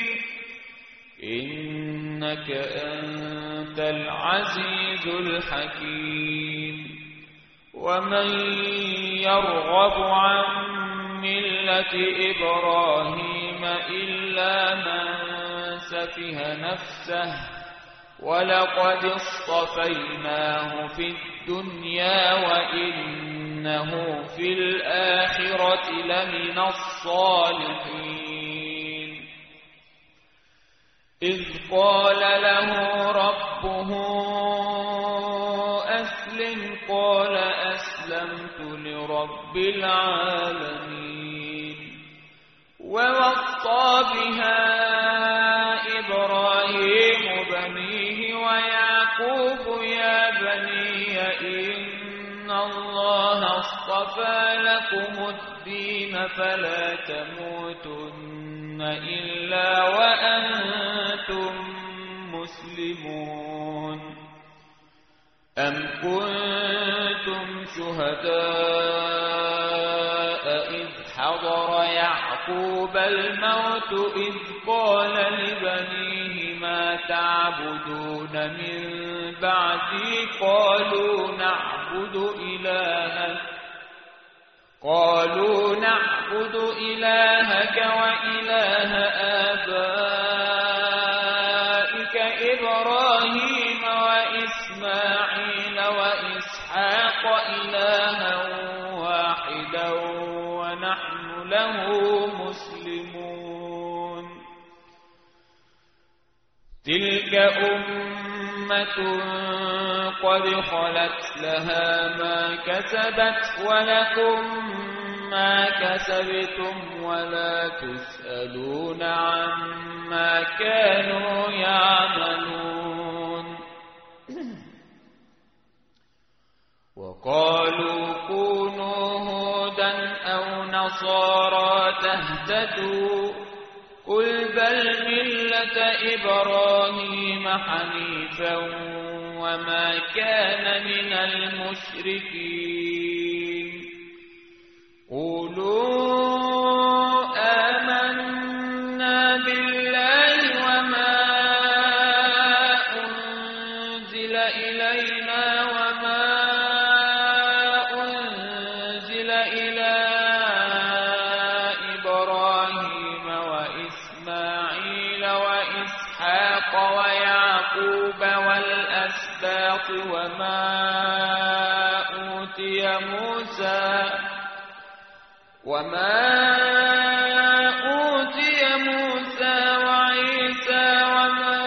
إنك أنت العزيز الحكيم ومن يرغب عن ملة إبراهيم إلا من سفه نفسه ولقد اصطفيناه في الدنيا وإنه في الآخرة لمن الصالحين إذ قال له ربه أسلم مسلم قال أسلمت لرب العالمين. ووصى بها إبراهيم بنيه ويعقوب يا بني إن الله اصطفى لكم الدين فلا تموتن إلا وأنتم مسلمون. أم كنتم شهداء إذ حضر يعقوب الموت إذ قال لبنيه ما تعبدون من بعدي قالوا نعبد إلهك وإله آبائك إبراهيم وإسماعيل وإسحاق إلها واحدا ونحن له مسلمون. تلك أمة قد خلت لها ما كسبت ولكم ما كسبتم ولا تسألون عما كانوا يعملون. وقالوا كونوا هودا أو نصارى تهتدوا قل بل ملة إبراهيم حنيفا وما كان من المشركين. قولوا آمنا بالله وما أنزل إلينا وما أنزل إلى إبراهيم وإسماعيل وإسحاق ويعقوب والأسباط وما أوتي موسى وعيسى وما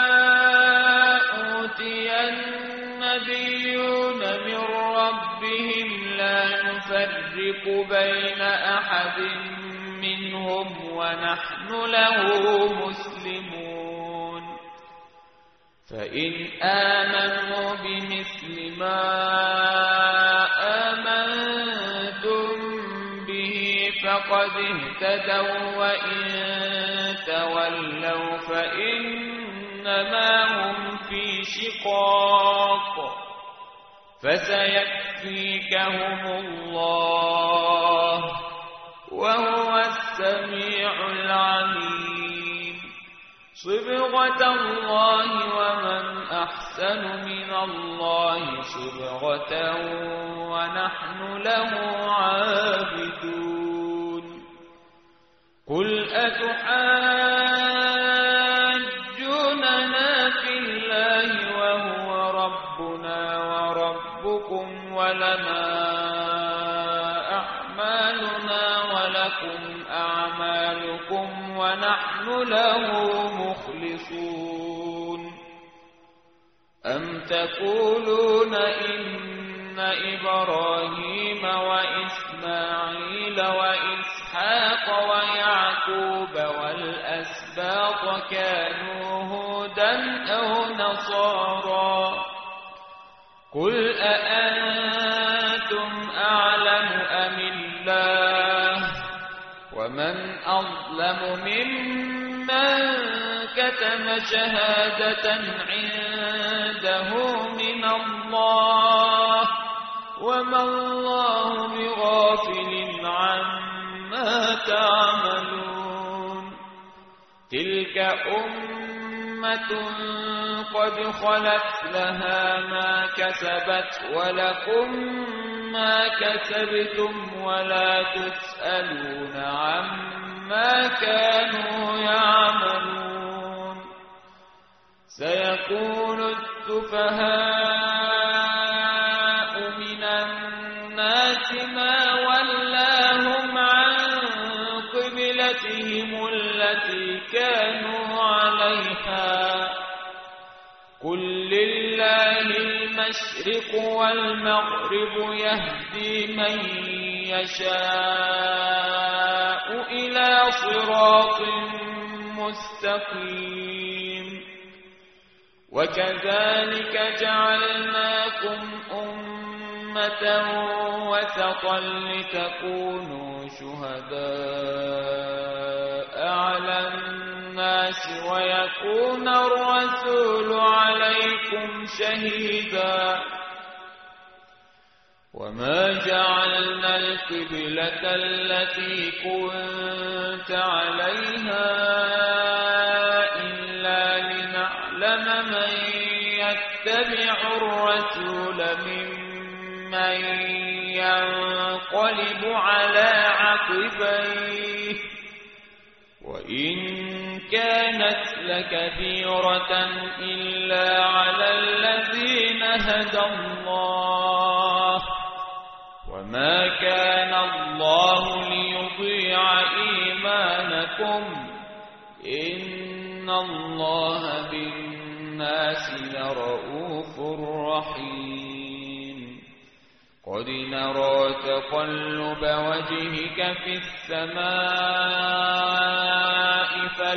أوتي النبيون من ربهم لا نفرق بين أحد منهم ونحن له مسلمون. فإن آمنوا بمثل ما آمنتم به فقد اهتدوا وإن تولوا فإنما هم في شقاق فسيكفيكهم الله وهو السميع العليم. صبغة الله ومن أحسن من الله صبغة ونحن له عابدون. قل أتحاجوننا في الله وهو ربنا وربكم ولنا أعمالنا ولكم أعمالكم ونحن له مخلصون. أم تقولون إن إبراهيم وإسماعيل وإسحاق ويعقوب والأسباط كانوا هودا أو نصارى قل أأنتم أعلم أم الله ومن أظلم ممن كتم شهادة عنده من الله وما الله بغافل عما تعملون. تلك أمة قد خلت لها ما كسبت ولكم ما كسبتم ولا تسألون عما كانوا يعملون. سيقول السفهاء من الناس ما ولاهم عن قبلتهم التي كانوا عليها قل لله المشرق المشرق والمغرب يهدي من يشاء إلى صراط مستقيم وكذلك جعلناكم أمة وسطا لتكونوا شهداء على الناس ويكون الرسول عليكم شهيدا وما جعلنا القبلة التي كنت عليها إلا لنعلم من يتبع الرسول ممن ينقلب على عقبيه وإن كانت لكبيرة إلا على الذين هدى الله وما كان الله ليضيع إيمانكم إن الله بالناس لرءوف رحيم قد نرى تقلب وجهك في السماء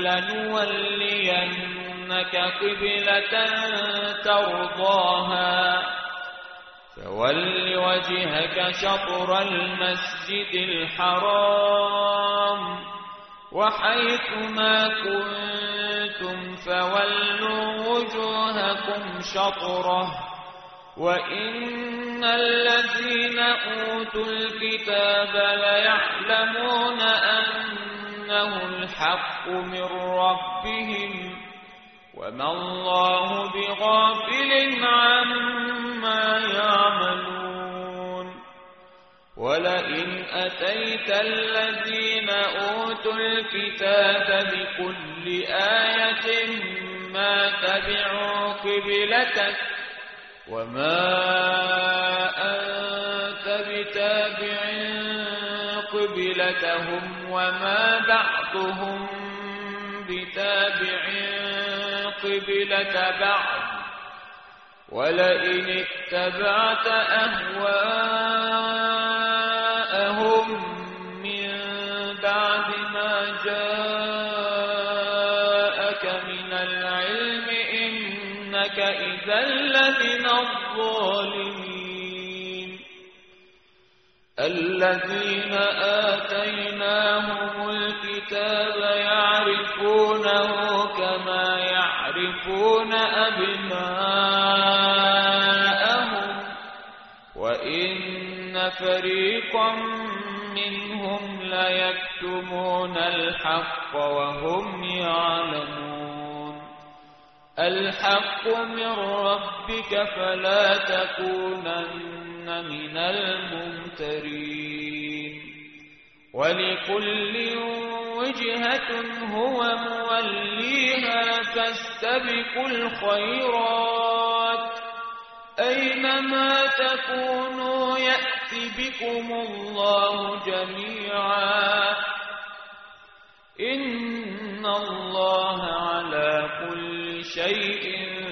فلنولينك قبلة ترضاها فول وجهك شطر المسجد الحرام وحيث ما كنتم فولوا وجوهكم شطره وإن الذين أوتوا الكتاب ليعلمون أنه الحق من ربهم وما الله بغافل عما يعملون ولئن أتيت الذين أوتوا الكتاب بكل آية ما تبعوا قبلتك وما أنت بتابع قبلتهم وما بعضهم بتابع قبلة بعض ولئن اتبعت أهواءهم من بعد ما جاءك من العلم إنك إذا لمن الظالمين الذين آتيناهم الكتاب يعرفونه كما يعرفون أبناءهم وإن فريقا منهم ليكتمون الحق وهم يعلمون الحق من ربك فلا تكونن من الممترين ولكل وجهة هو موليها فاستبقوا الخيرات أينما تكونوا يأت بكم الله جميعا إن الله على كل شيء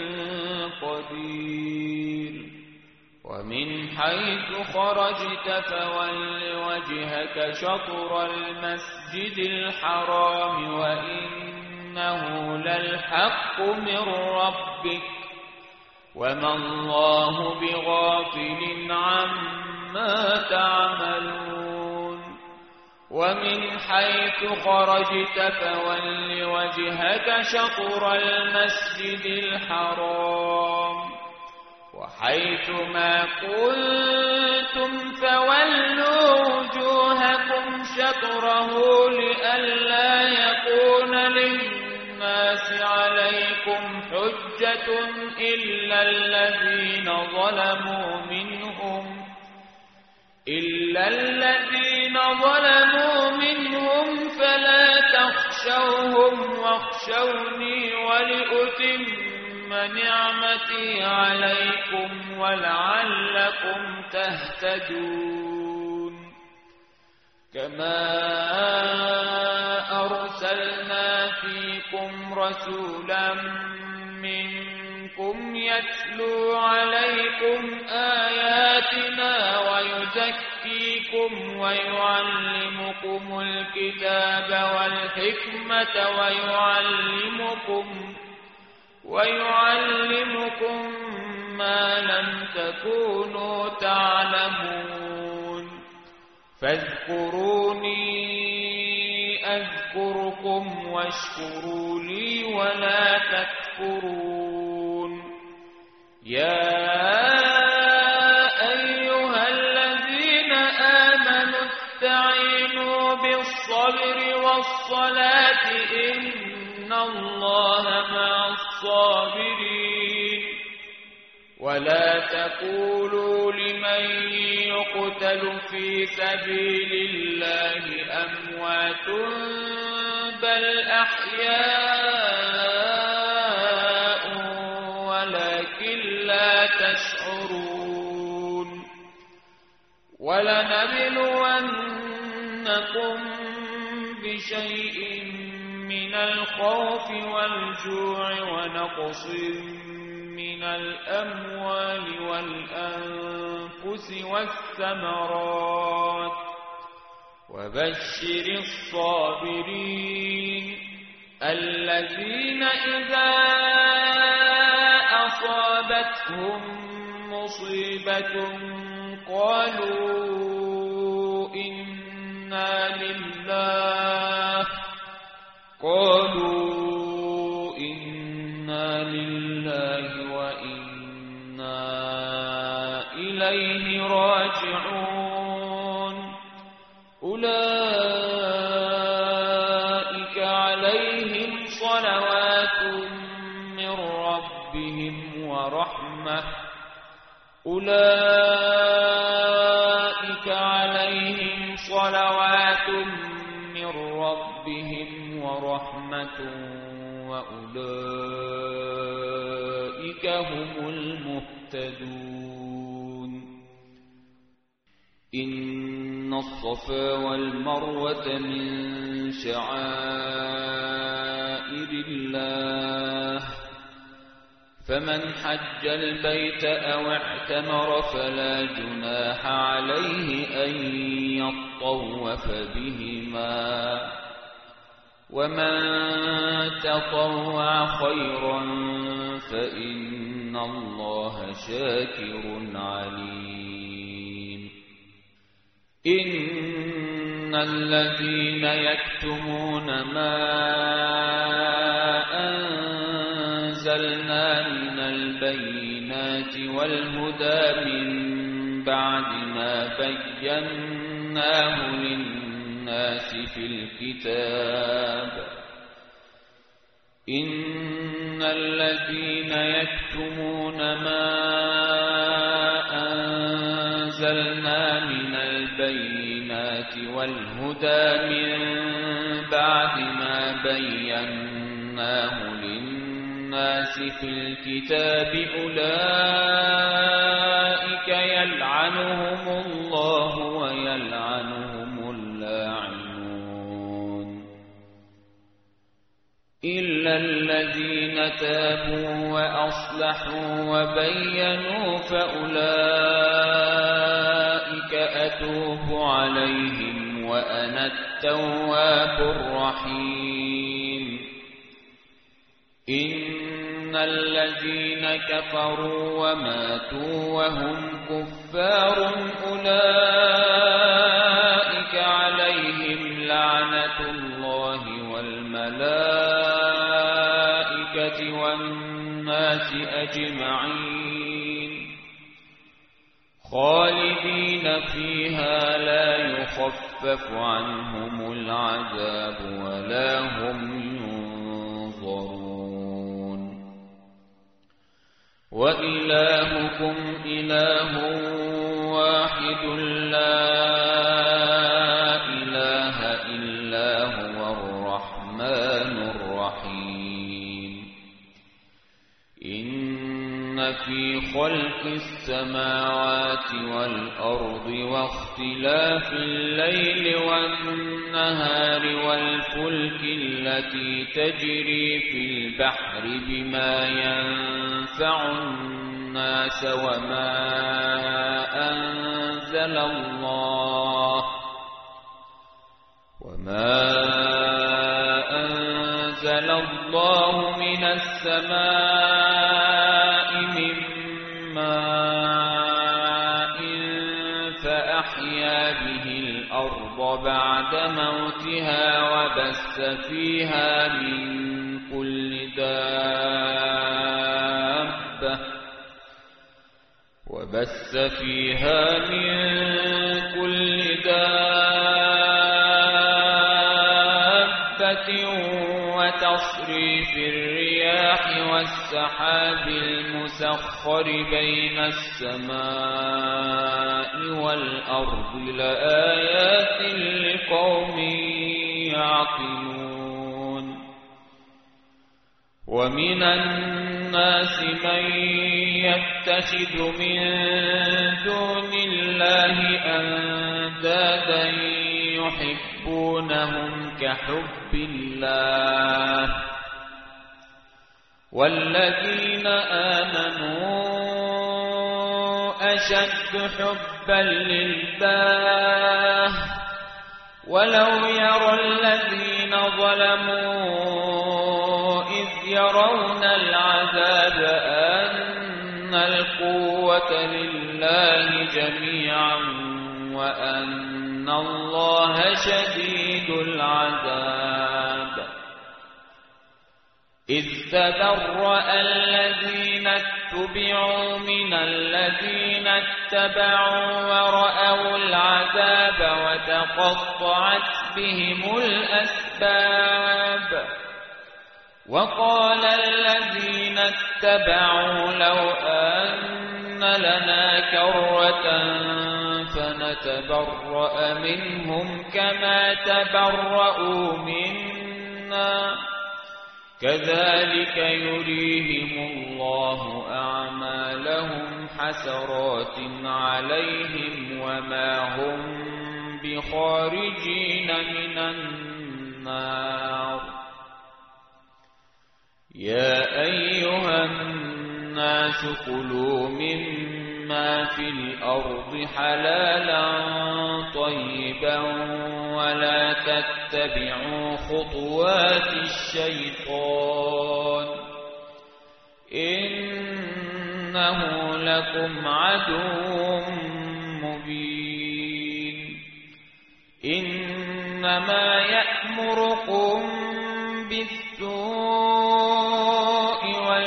قدير ومن حيث خرجت فول وجهك شطر المسجد الحرام وإنه للحق من ربك وما الله بغافل عما تعملون ومن حيث خرجت فول وجهك شطر المسجد الحرام وحيث ما كنتم فولوا وجوهكم شطره لئلا يكون للناس عليكم حجة إلا الذين ظلموا منهم فلا تخشوهم واخشوني ولأتم نعمتي عليكم ولعلكم تهتدون كما أرسلنا فيكم رسولا منكم يتلو عليكم آياتنا ويزكيكم ويعلمكم الكتاب والحكمة ويعلمكم ما لم تكونوا تعلمون فاذكروني أذكركم واشكروا لي ولا تكفرون يا أيها الذين آمنوا استعينوا بالصبر والصلاة إن الله مع الصابرين ولا تقولوا لمن يقتل في سبيل الله أموات بل أحياء ولكن لا تشعرون ولنبلونكم بشيء من الخوف والجوع ونقص من الأموال والأنفس والثمرات وبشر الصابرين الذين إذا أصابتهم مصيبة قالوا إنا لله وإنا إليه راجعون أولئك عليهم صلوات من ربهم ورحمة وأولئك هم المهتدون إن الصفا والمروة من شعائر الله فمن حج البيت أو اعتمر فلا جناح عليه أن يطوف بهما ومن تطوع خيرا فإن الله شاكر عليم إن الذين يكتمون ما أنزلنا من البينات والهدى من بعد ما بيناه للناس في الكتاب إن الذين يكتمون ما أنزلنا من البينات والهدى من بعد ما بيناه للناس في الكتاب أولئك يلعنهم الله ويلعنهم اللاعنون إلا الذين تابوا وأصلحوا وبينوا فأولئك أتوب عليهم وأنا التواب الرحيم إن الذين كفروا وماتوا وهم كفار أولئك عليهم لعنة الله والملائكة والناس أجمعين خالدين فيها لا يخفف عنهم العذاب ولا هم ينظرون وإلهكم إله واحد لا إله إلا هو الرحمن الرحيم إن في خلق السماوات والأرض واختلاف الليل والنهار والفلك التي تجري في البحر بما ينفع الناس وما أنزل الله من السماء من ماء فأحيا به الأرض بعد موتها وبث فيها من كل دابة وتصريف الرياح والسحاب المسخر بين السماء والأرض لآيات لقوم يعقلون ومن الناس من يتخذ من دون الله أندادا يحبونهم كحب الله والذين آمنوا أشد حبا لله ولو يرى الذين ظلموا إذ يرون العذاب أن القوة لله جميعا وأن الله شديد العذاب إذ تبرأ الذين اتبعوا من الذين اتبعوا ورأوا العذاب وتقطعت بهم الأسباب وقال الذين اتبعوا لو أن لنا كرة فنتبرأ منهم كما تبرأوا منا كذلك يريهم الله أعمالهم حسرات عليهم وما هم بخارجين من النار يا أيها الناس كلوا مما في الأرض حلالا طيبا ولا تتبعوا خطوات الشيطان إنه لكم عدو مبين إنما يأمركم بالسوء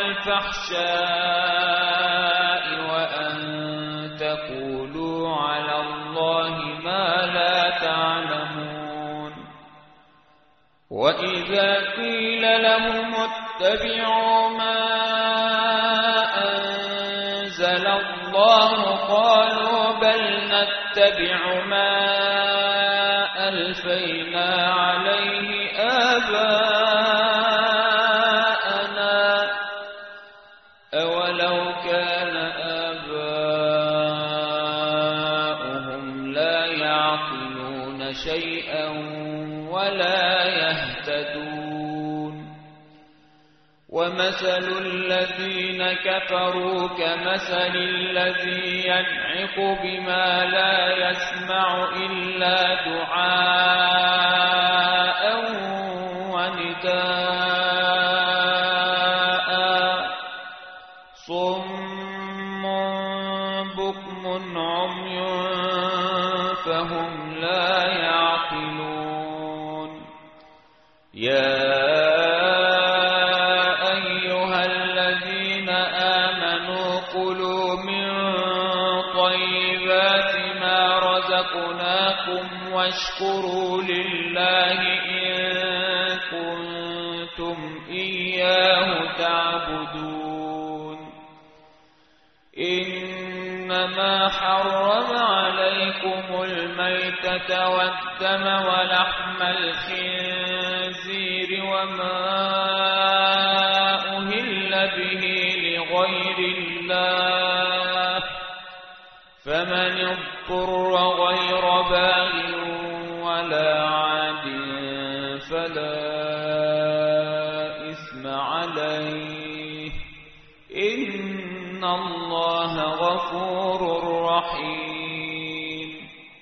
والفحشاء وأن تقولوا على الله ما لا تعلمون وإذا قيل لهم اتبعوا ما أنزل الله قالوا بل نتبع ما ألفينا عليه آباءنا أولو كان آباؤهم لا يعقلون شيئا ولا يهتدون ومثل الذين كفروا كمثل الذي ينعق بما لا يسمع إلا دعاء ونداء صم بكم عمي فهم لا يعقلون يا أيها الذين آمنوا كلوا من طيبات ما رزقناكم واشكروا لله إن كنتم إياه تعبدون إنما حرم عليكم الميتة والدم ولحم الخنزير وما أهل به لغير الله فمن اضطر غير باغ ولا عاد فلا إثم عليه إن الله غفور رحيم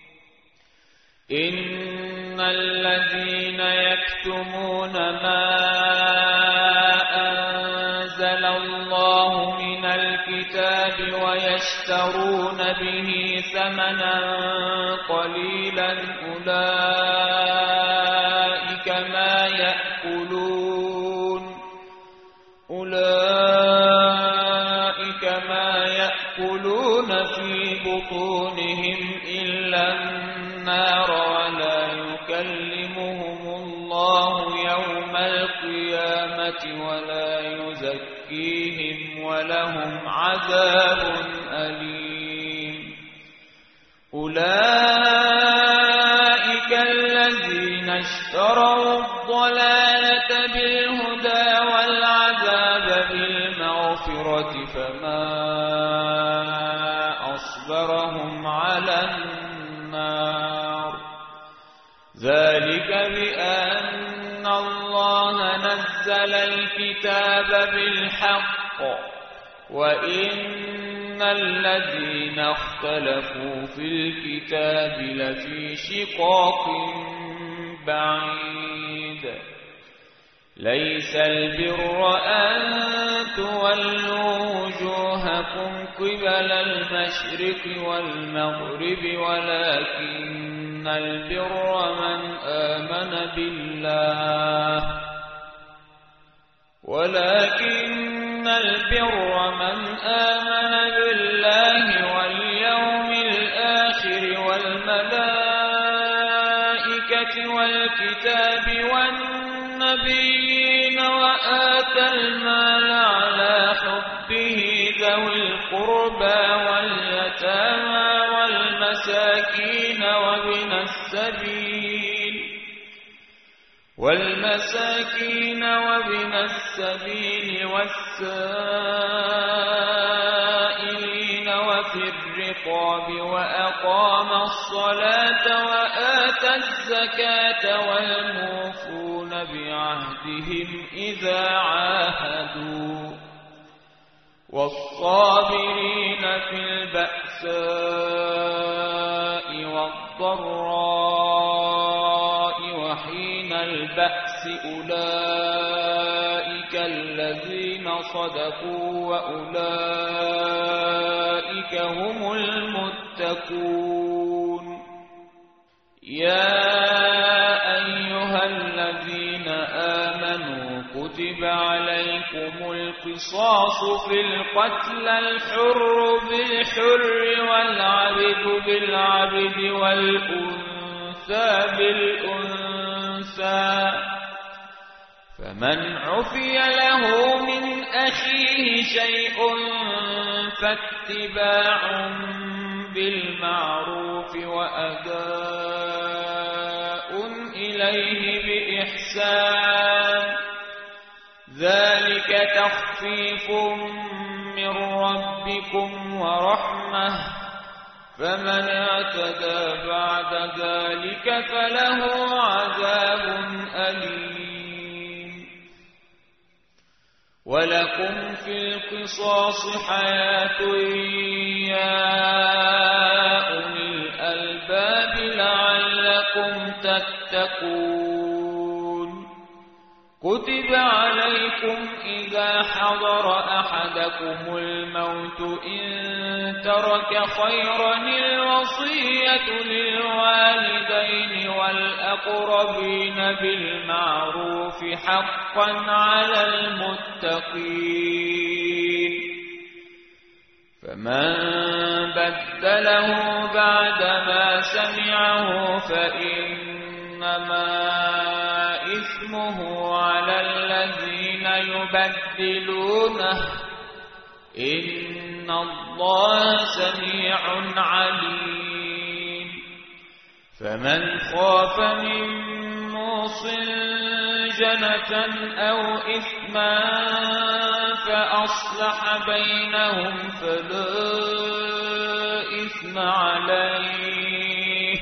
إن الذين يكتمون ما أنزل الله من الكتاب ويشترون به ثمنا قليلا أولئك ما يأكلون في بطونهم إلا النار ولا يكلمهم الله يوم القيامة ولا يزكيهم ولهم عذاب أليم أولئك الذين اشتروا الضلالة بالهدى والعذاب بالمغفرة فما أصبرهم على النار ذلك بأن الله نزل الكتاب بالحق وإن الذين اختلفوا في الكتاب لفي شقاق بعيد ليس البر أن تولوا وجوهكم قبل المشرق والمغرب ولكن البر من آمن بالله واليوم الآخر والملائكة والكتاب والنبيين وآتى المال على حبه ذوي القربى واليتامى والمساكين وابن السبيل والسائلين وفي الرقاب وأقام الصلاة وآتى الزكاة والموفون بعهدهم إذا عاهدوا والصابرين في البأساء والضراء وحين البأس أولئك الذين صدقوا وأولئك هم المتقون يا أيها الذين آمنوا كتب عليكم القصاص في القتلى الحر بالحر والعبد بالعبد والأنثى بالأنثى فمن عفي له من أخيه شيء فاتباع بالمعروف وأداء إليه بإحسان ذلك تخفيف من ربكم ورحمة فمن اعتدى بعد ذلك فله عذاب أليم ولكم في القصاص حياة يا أولي الألباب لعلكم تتقون كتب عليكم إذا حضر أحدكم الموت إن ترك خيرا الوصية للوالدين والأقربين بالمعروف حقا على المتقين فمن بدله بعدما سمعه فإنما إثمه على الذين يبدلونه إن الله سميع عليم فمن خاف من موص جنة أو إثما فأصلح بينهم فلا إثم الإثم عليه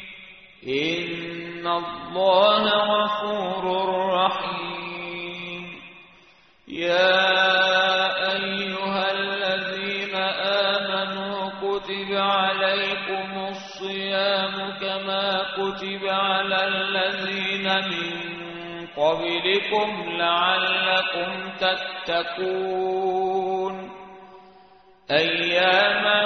إن الله غفور رحيم يا أيها الذين آمنوا كتب عليكم الصيام كما كتب على الذين من قبلكم لعلكم تتقون أياما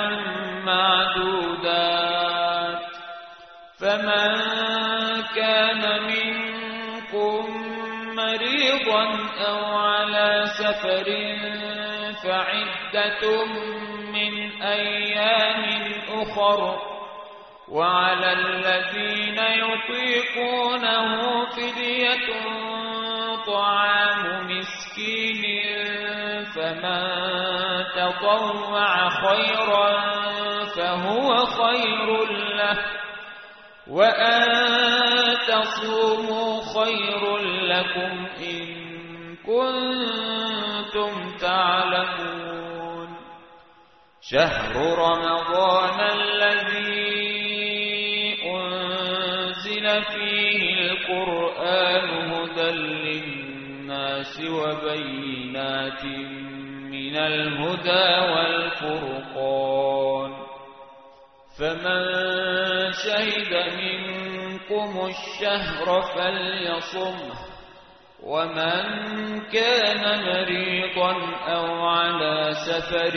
معدودات فمن كان منكم مريضا أو على سفر فعدة من أيام أخر وعلى الذين يطيقونه فدية طعام مسكين فمن تطوع خيرا فهو خير له وأن تصوموا خير لكم إن كنتم تعلمون شهر رمضان الذي أنزل فيه القرآن هدى للناس وبينات من الهدى والفرقان فمن شهد منكم الشهر فليصمه ومن كان مريضا أو على سفر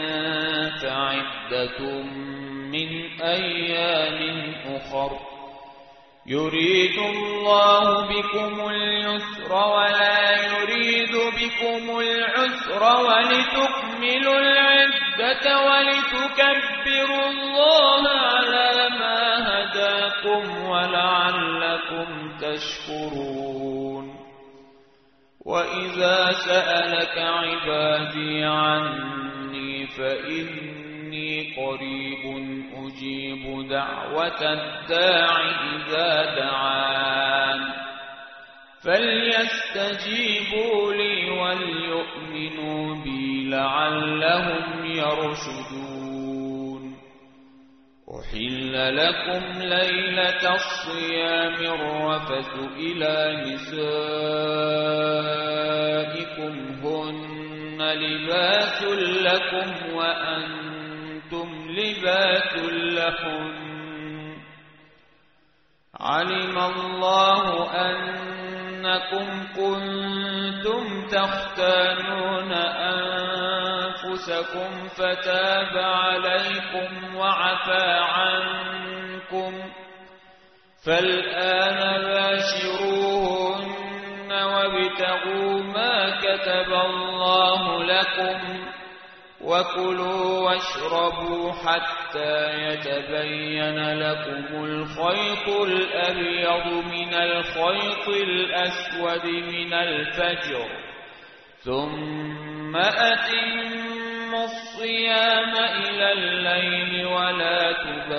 فعدة من أيام أخر يريد الله بكم اليسر ولا يريد بكم العسر ولتكملوا العدة ولتكبروا الله على ما هداكم ولعلكم تشكرون وإذا سألك عبادي عني فإني قريب أجيب دعوة الداع إذا دعان فليستجيبوا لي وليؤمنوا بي لعلهم يرشدون أحل لكم ليلة الصيام الرفث إلى نسائكم هن لباس لكم وأنتم لباس لهن علم الله أنكم كنتم تختانون أنفسكم فتاب عليكم وعفى عنكم فالآن باشروهن وابتغوا ما كتب الله لكم وكلوا واشربوا حتى يتبين لكم الخيط الأبيض من الخيط الأسود من الفجر ثم أتموا الصيام إلى الليل ولا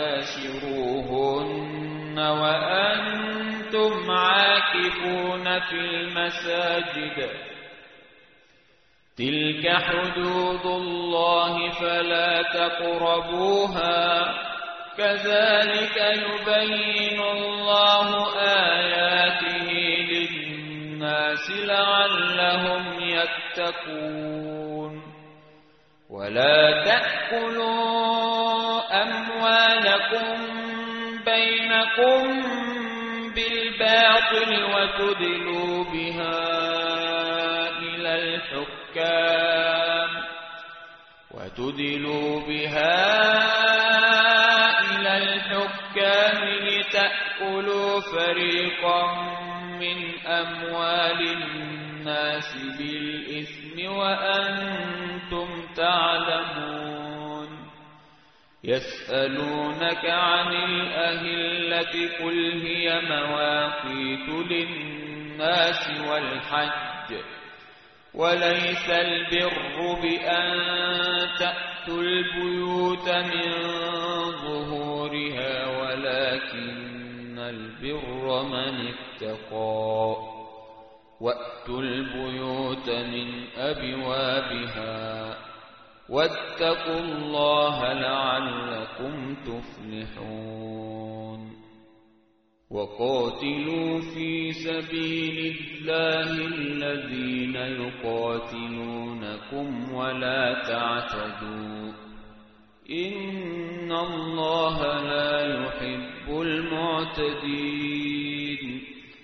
تباشروهن وأنتم عاكفون في المساجد تلك حدود الله فلا تقربوها كذلك يبين الله آياته للناس لعلهم يتقون ولا تأكلوا أموالكم بينكم بالباطل وتدلوا بها إلى الحكام لتأكلوا فريقا من أموال الناس بالإثم وأنتم تعلمون يسألونك عن الأهلة قل هي مواقيت للناس والحج وليس البر بأن تأتوا البيوت من ظهورها ولكن البر من اتقى وأتوا البيوت من أبوابها واتقوا الله لعلكم تفلحون وقاتلوا في سبيل الله الذين يقاتلونكم ولا تعتدوا إن الله لا يحب المعتدين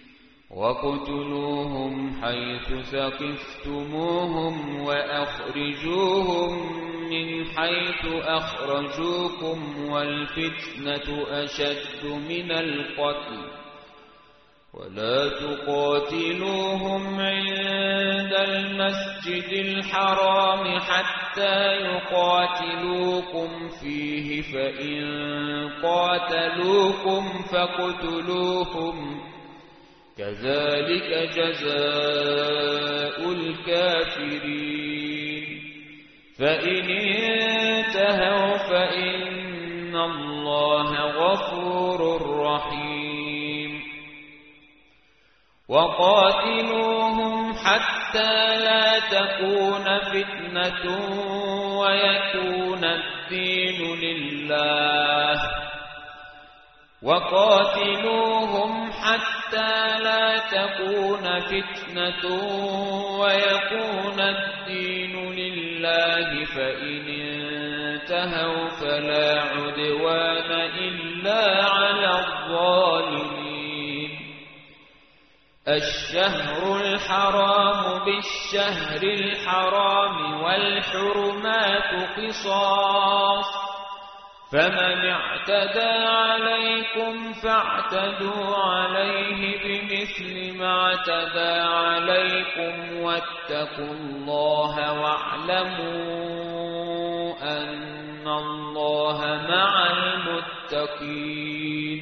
واقتلوهم حيث ثقفتموهم وأخرجوهم من حيث أخرجوكم والفتنة أشد من القتل ولا تقاتلوهم عند المسجد الحرام حتى يقاتلوكم فيه فإن قاتلوكم فاقتلوهم كذلك جزاء الكافرين فإن انتهوا فإن الله غفور رحيم وقاتلوهم حتى لا تكون فتنة ويكون الدين لله وقاتلوهم حتى لا تكون فتنة ويكون الدين لله فإن انتهوا فلا عدوان إلا على الظالمين الشهر الحرام بالشهر الحرام والحرمات قصاص فمن اعتدى عليكم فاعتدوا عليه بمثل ما اعتدى عليكم واتقوا الله واعلموا أن الله مع المتقين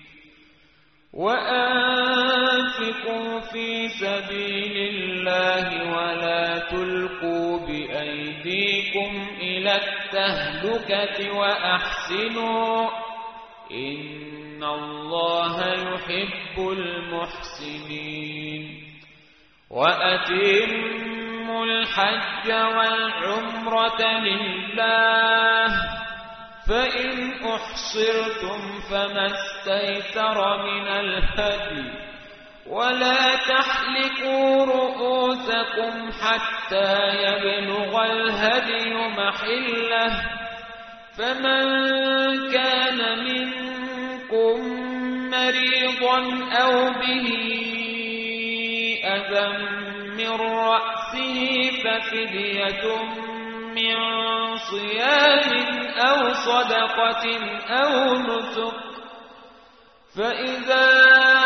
وأنفقوا في سبيل الله ولا تلقوا بأيديكم إلى التهلكة وأحسنوا إن الله يحب المحسنين وأتموا الحج والعمرة لله فإن أحصرتم فما استيسر من الهدي ولا تحلقوا رؤوسكم حتى يبلغ الهدي محله فمن كان منكم مريضا أو به أذى من رأسه ففدية من صيام أو صدقة أو نسك فإذا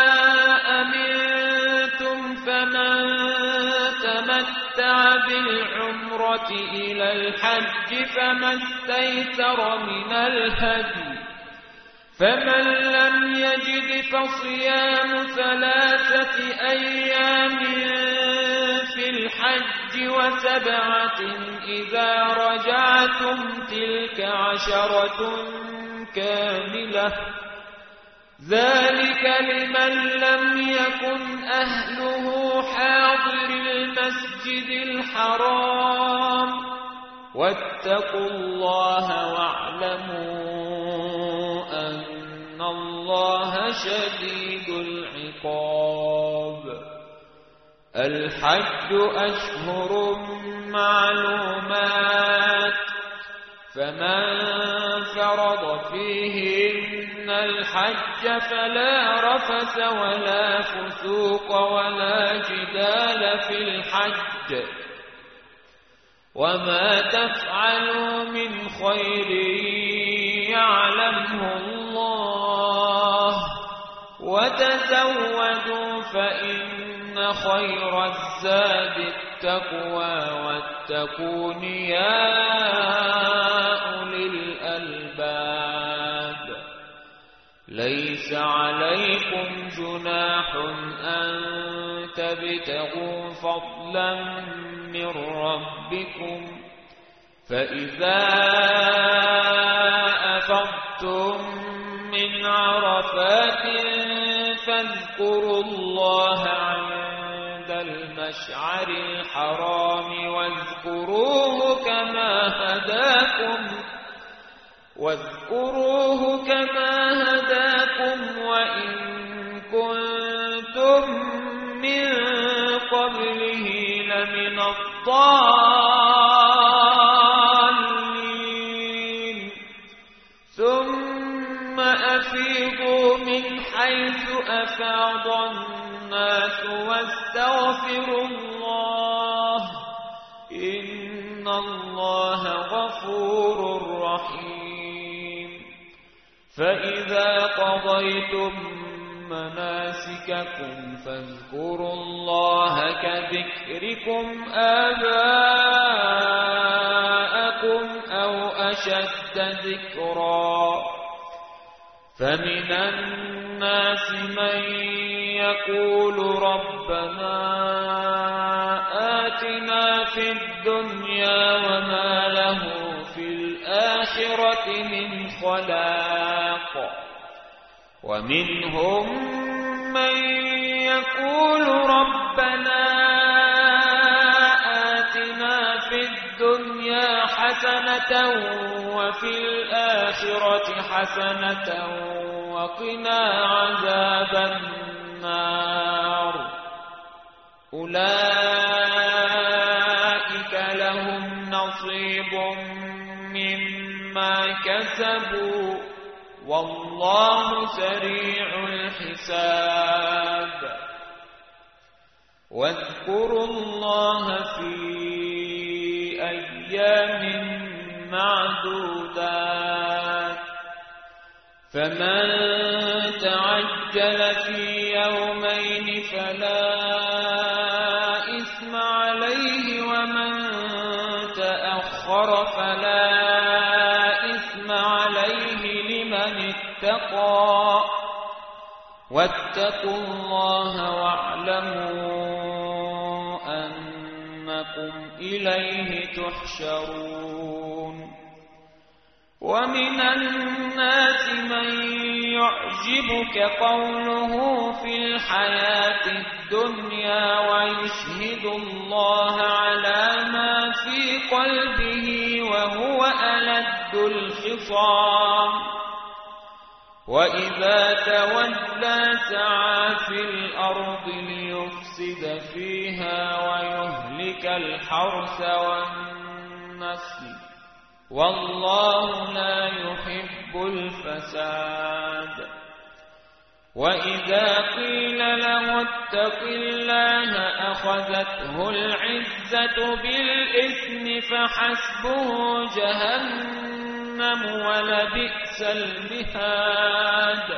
أمنتم فمن تمتع بالعمرة إلى الحج فما استيسر من الهدي فمن لم يجد فصيام 3 أيام في الحج و7 إذا رجعتم تلك 10 كاملة ذلك لمن لم يكن أهله حاضر المسجد الحرام واتقوا الله واعلموا أن الله شديد العقاب الحج أشهر معلومات فمن فرض فيهن الحج فلا رفث ولا فسوق ولا جدال في الحج وما تفعلوا من خير يعلمه الله وتزودوا فإن خير الزاد التقوى واتقون يا أولي الألباب ليس عليكم جناح أن تبتغوا فضلا من ربكم فإذا أفضتم من عرفات فاذكروا الله عند المشعر الحرام واذكروه كما هداكم وإن كنتم من قبله لمن الضالين ثم أفيضوا من حيث أفاض الناس واستغفروا الله إن الله غفور رحيم فإذا قضيتم مناسككم فاذكروا الله كذكركم آباءكم أو أشد ذكرا فمن الناس من يقول ربنا آتنا في الدنيا وما له في الآخرة من خلاق ومنهم من يقول ربنا آتنا في الدنيا حسنة وفي الآخرة حسنة وقنا عذاب النار أولئك لهم نصيب مما كسبوا والله سريع الحساب واذكروا الله في أيام معدودات فمن تعجل في يومين فلا إثم عليه ومن تأخر فلا إثم عليه لمن اتقى واتقوا الله واعلموا أنكم إليه تحشرون ومن الناس من يعجبك قوله في الحياة الدنيا ويشهد الله على ما في قلبه وهو ألد الخصام وإذا تولى سعى في الأرض ليفسد فيها ويهلك الحرث والنسل والله لا يحب الفساد وإذا قيل له اتق الله أخذته العزة بالإثم فحسبه جهنم ولبئس المهاد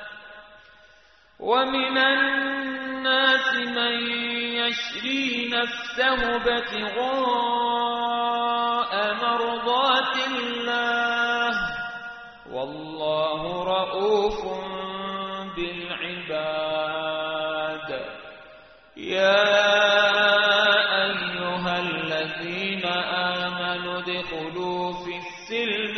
ومن الناس من يشري نفسه ابتغاء مرضات الله والله رؤوف بالعباد يا أيها الذين آمنوا ادخلوا في السلم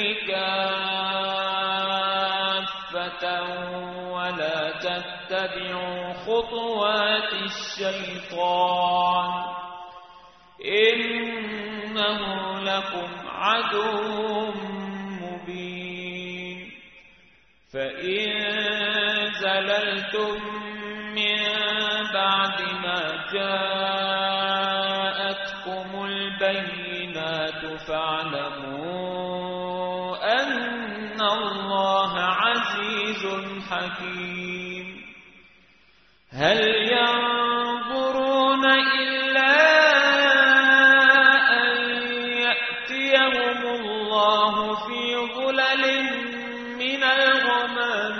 كافة ولا تتبعوا خطوات الشيطان إنه لكم عدو مبين فإن زللتم من بعد ما جاءتكم البينات فاعلموا أن الله عزيز حكيم هل ينظرون إلا أن يأتيهم الله في ظلل من الغمام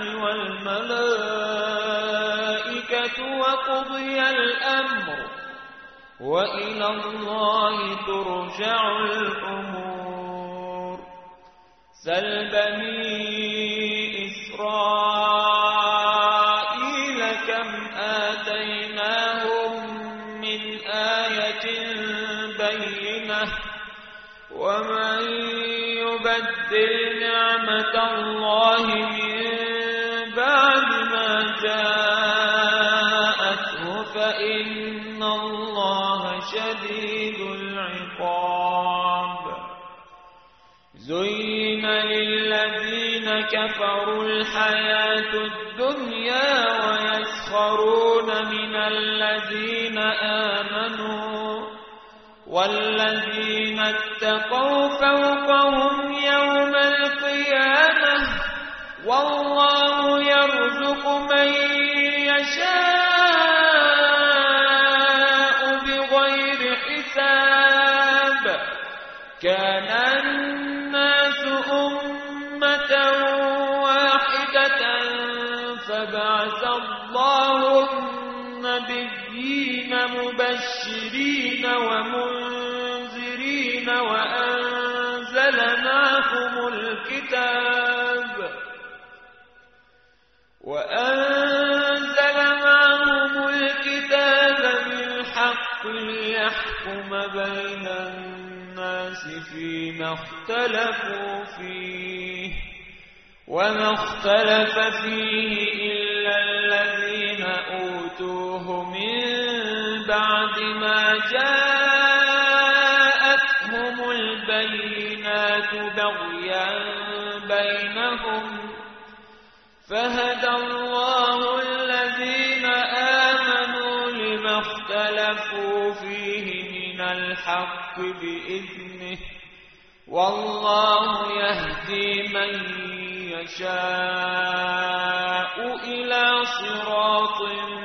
والملائكة وقضي الأمر وإلى الله ترجع الأمور سل بني إسرائيل كم آتيناهم من آية بينة ومن يبدل نعمة الله من بعد ما جاءته فإن الله زين للذين كفروا الحياة الدنيا ويسخرون من الذين آمنوا والذين اتقوا فوقهم يوم القيامة والله يرزق من يشاء بغير حساب. كان الناس أمة واحدة فبعث الله النبيين مبشرين ومنذرين وأنزل معهم الكتاب بالحق ليحكم بين الناس فيما اختلفوا فيه وما اختلف فيه إلا الذين أوتوه من بعد ما جاءتهم البينات بغيا بينهم فهدى الله الذين آمنوا لما اختلفوا فيه من الحق بإذنه والله يهدي من يشاء إلى صراط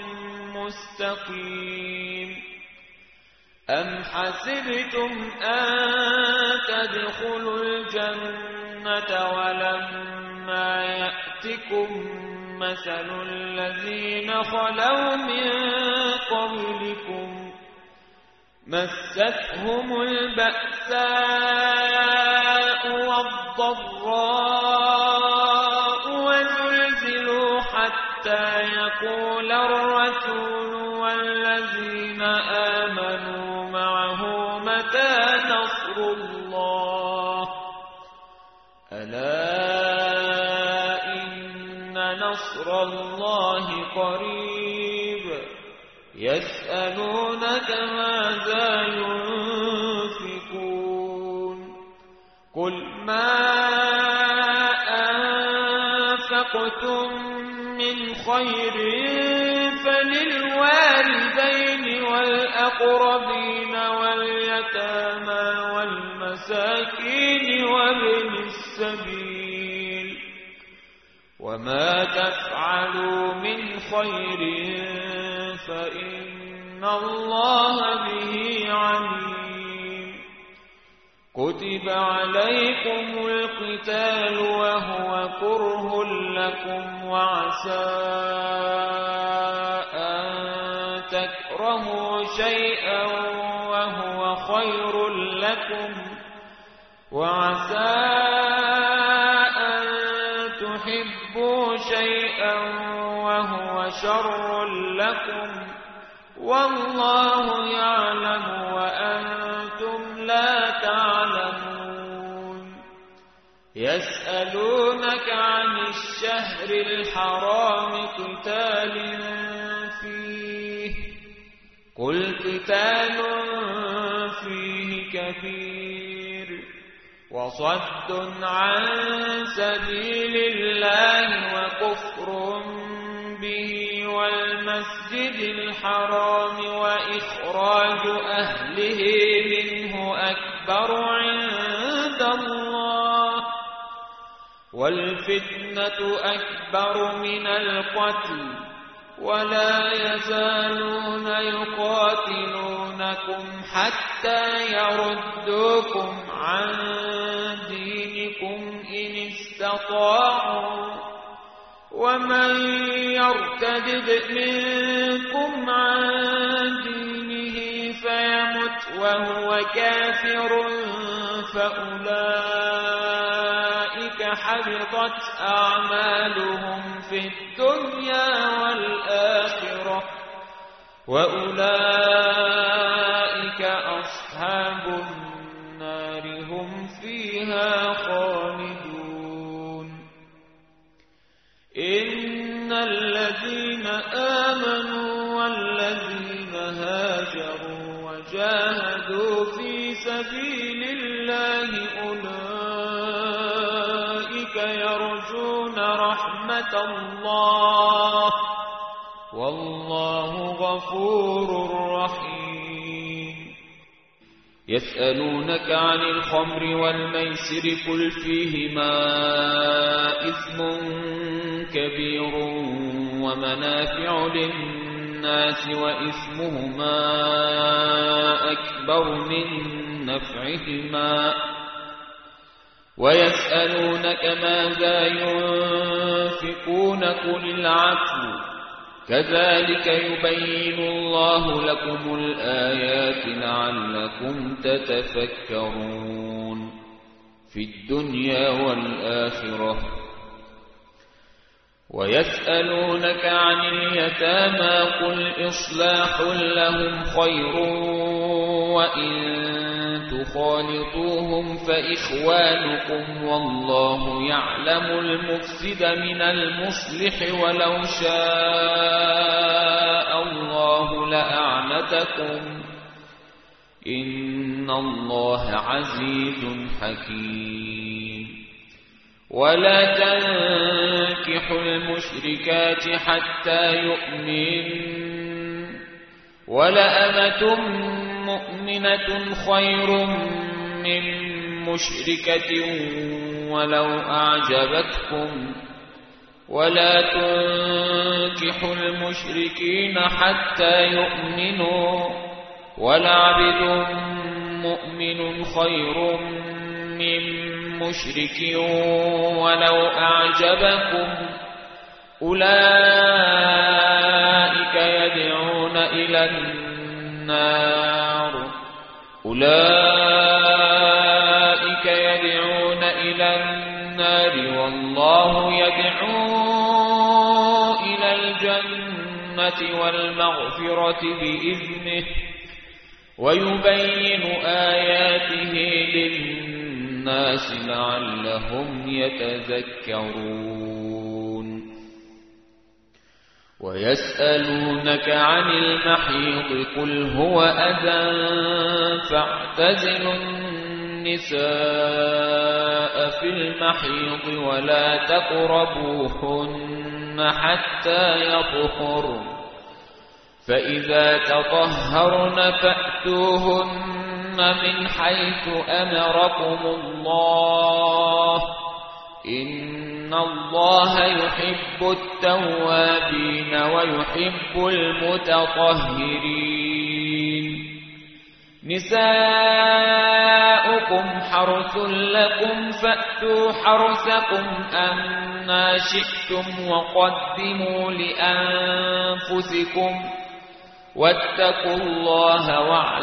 مستقيم. أم حسبتم أن تدخلوا الجنة ولما يأتكم مثل الذين خلوا من قبلكم مستهم البأساء والضراء وزلزلوا حتى يقول الرسول والذين آمنوا معه متى نصر الله ألا إن نصر الله قريب. يسألونك ماذا ينفقون قل ما أنفقتم من خير فللوالدين والأقربين واليتامى والمساكين وابن السبيل وما تفعلوا من خير فإن الله به عليم. كتب عليكم القتال وهو كره لكم وعسى أن تكرهوا شيئا وهو خير لكم وعسى أن تحبوا شيئا وهو شر لكم والله يعلم وأنتم لا تعلمون. يسألونك عن الشهر الحرام قتال فيه قل قتال فيه كبير وصد عن سبيل الله وكفر به والمسجد الحرام وإخراج أهله منه أكبر عند الله والفتنة أكبر من القتل ولا يزالون يقاتلونكم حتى يردوكم عن دينكم إن استطاعوا ومن يرتد منكم عن دينه فيمت وهو كافر فأولئك حبطت أعمالهم في الدنيا والآخرة وأولئك أصحاب النار هم فيها خالدون. إن الذين آمنوا والذين هاجروا وجاهدوا في سبيل الله أولئك رحمة الله والله غفور رحيم يسألونك عن الخمر والميسر قل فيهما إثم كبير ومنافع للناس وإثمهما أكبر من نفعهما ويسألونك ماذا ينفقون قل العفو كذلك يبين الله لكم الآيات لعلكم تتفكرون في الدنيا والآخرة ويسألونك عن اليتامى قل إصلاح لهم خير وإن تخالطوهم فإخوانكم والله يعلم المفسد من المصلح ولو شاء الله لأعنتكم إن الله عزيز حكيم ولا تنكحوا المشركات حتى يؤمنوا ولأمة مؤمنة خير من مشركة ولو أعجبتكم ولا تنكحوا المشركين حتى يؤمنوا ولعبد مؤمن خير من مشرك ولو أعجبكم أولئك يدعون إلى النار والله يدعو إلى الجنة والمغفرة بإذنه ويبين آياته للناس لعلهم يتذكرون ويسألونك عن المحيض قل هو أذى فاعتزلوا النساء في المحيض ولا تقربوهن حتى يطهرن فإذا تطهرن فأتوهن من حيث أمركم الله إن الله يحب التوابين ويحب المتطهرين نساؤكم حرث لكم فأتوا حرثكم أنى شئتم وقدموا لأنفسكم واتقوا الله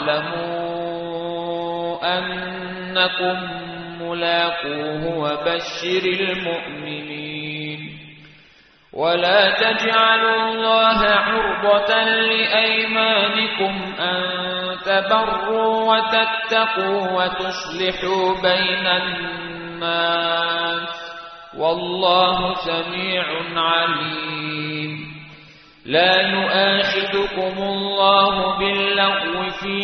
واعلموا أنكم ملاقوه وبشر المؤمنين ولا تجعلوا الله عرضة لأيمانكم أن تبروا وتتقوا وتصلحوا بين الناس والله سميع عليم لا يؤاخذكم الله باللغو في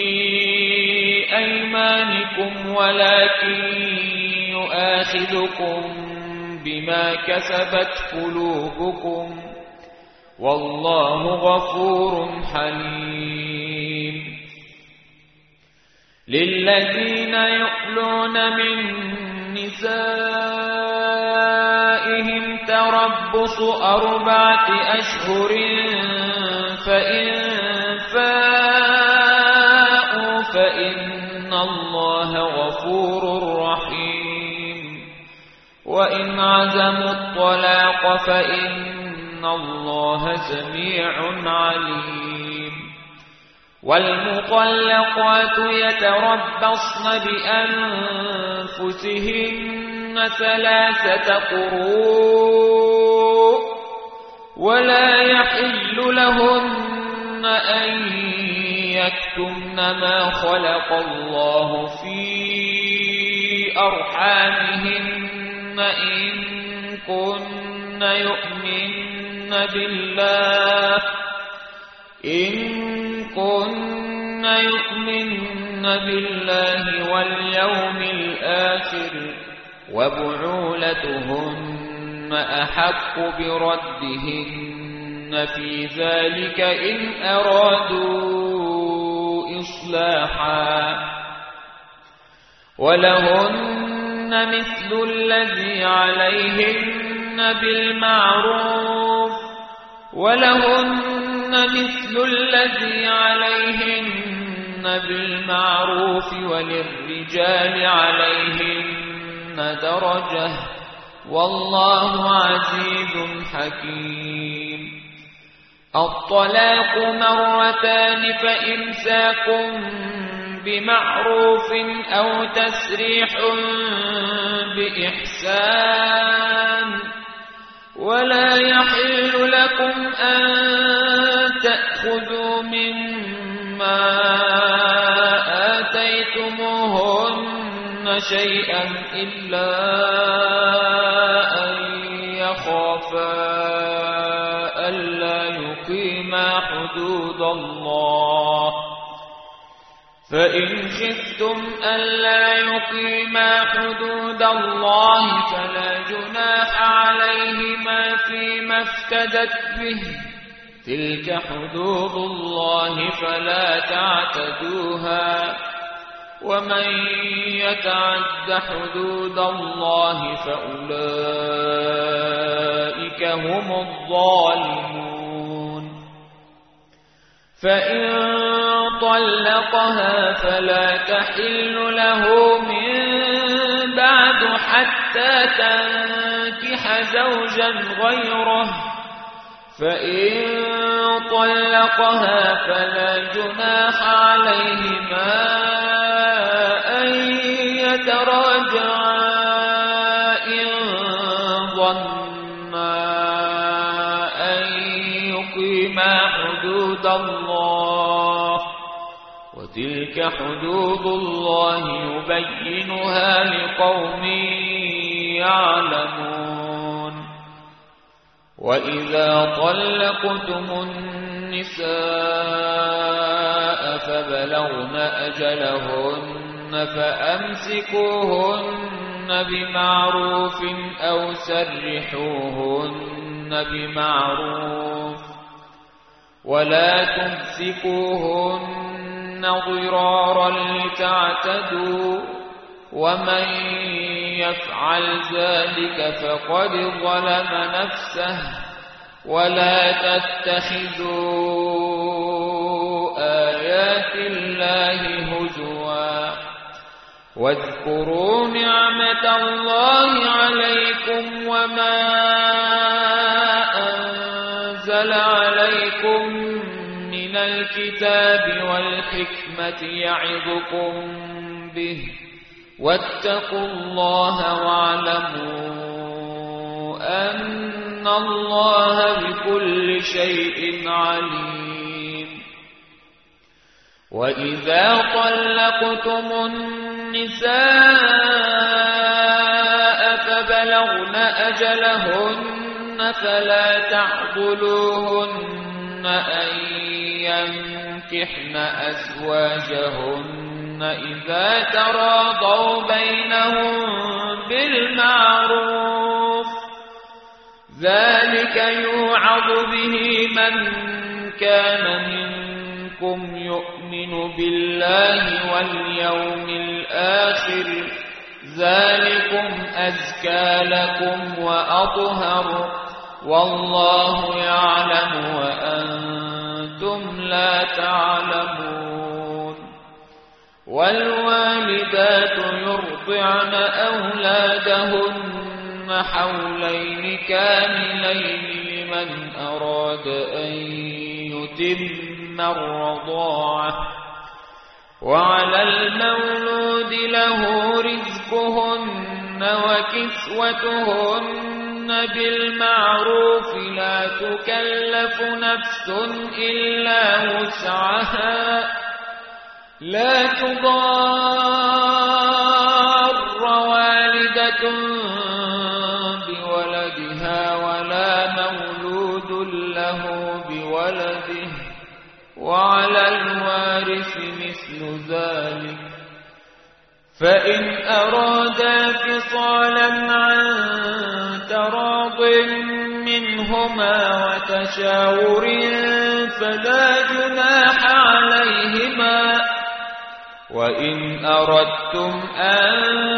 أيمانكم ولكن يؤاخذكم بما كسبت قلوبكم والله غفور حليم للذين يؤلون من نسائهم تربص 4 أشهر فإن فاءوا فإن الله غفور رحيم وإن عزموا الطلاق فإن الله سميع عليم والمطلقات يتربصن بأنفسهن 3 قروء ولا يحل لهن أن يكتمن ما خلق الله في أرحامهن إن كن يؤمن بالله واليوم الآخر وبعولتهن أحق بردهن في ذلك إن أرادوا إصلاحا ولهن مثل الذي عليهن بالمعروف وللرجال عليهن درجة والله عزيز حكيم. الطلاق مرتان فإمساك بمعروف أو تسريح بإحسان ولا يحل لكم أن تأخذوا مما آتيتموهن شيئا إلا أن يخافا ألا يقيما حدود الله فإن خفتم ألا يقيما حدود الله فلا جناح عليهما فيما افتدت به تلك حدود الله فلا تعتدوها ومن يتعد حدود الله فأولئك هم الظالمون. فإن طلقها فلا تحل له من بعد حتى تنكح زوجا غيره فإن طلقها فلا جناح عليهما أن يتراجعا إن ظنا أن يقيما حدود الله وتلك حدود الله يبينها لقوم يعلمون. وإذا طلقتم النساء فبلغن أجلهن فأمسكوهن بمعروف أو سرحوهن بمعروف ولا تمسكوهن ضرارا لتعتدوا ومن يفعل ذلك فقد ظلم نفسه ولا تتخذوا آيات الله هزوا واذكروا نعمة الله عليكم وما أنزل عليكم من الكتاب والحكمة يعظكم به واتقوا الله واعلموا أن الله بكل شيء عليم. وإذا طلقتم النساء فبلغن أجلهن فلا تعضلوهن أن ينكحن أزواجهن إذا تراضوا بينهم بالمعروف ذلك يوعظ به من كان منكم يؤمن بالله واليوم الآخر ذلكم أزكى لكم وأطهر والله يعلم وأنتم لا تعلمون. والوالدات يرضعن أولادهن حولين كاملين لمن أراد أن يتم الرضاعة وعلى المولود له رزقهن وكسوتهن بالمعروف لا تكلف نفس إلا وسعها لا تضار والدة بولدها ولا مولود له بولده وعلى الوارث مثل ذلك فإن أرادا فصالا عن تراض منهما وتشاور فلا جناح عليهما وإن أردتم أن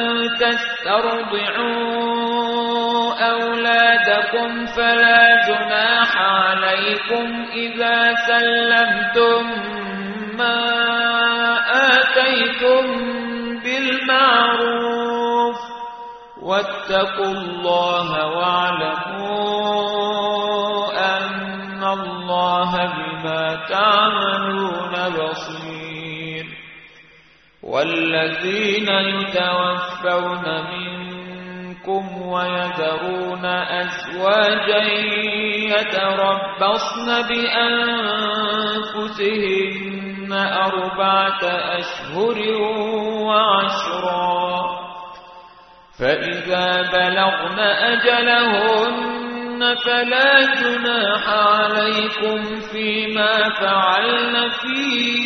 تسترضعوا أولادكم فلا جناح عليكم إذا سلمتم ما آتيتم بالمعروف واتقوا الله واعلموا أن الله بما تعملون بصير والذين يتوفون منكم ويذرون أزواجا يتربصن بأنفسهن 4 أشهر وعشرا فإذا بلغن أجلهن فلا جناح عليكم فيما فعلن في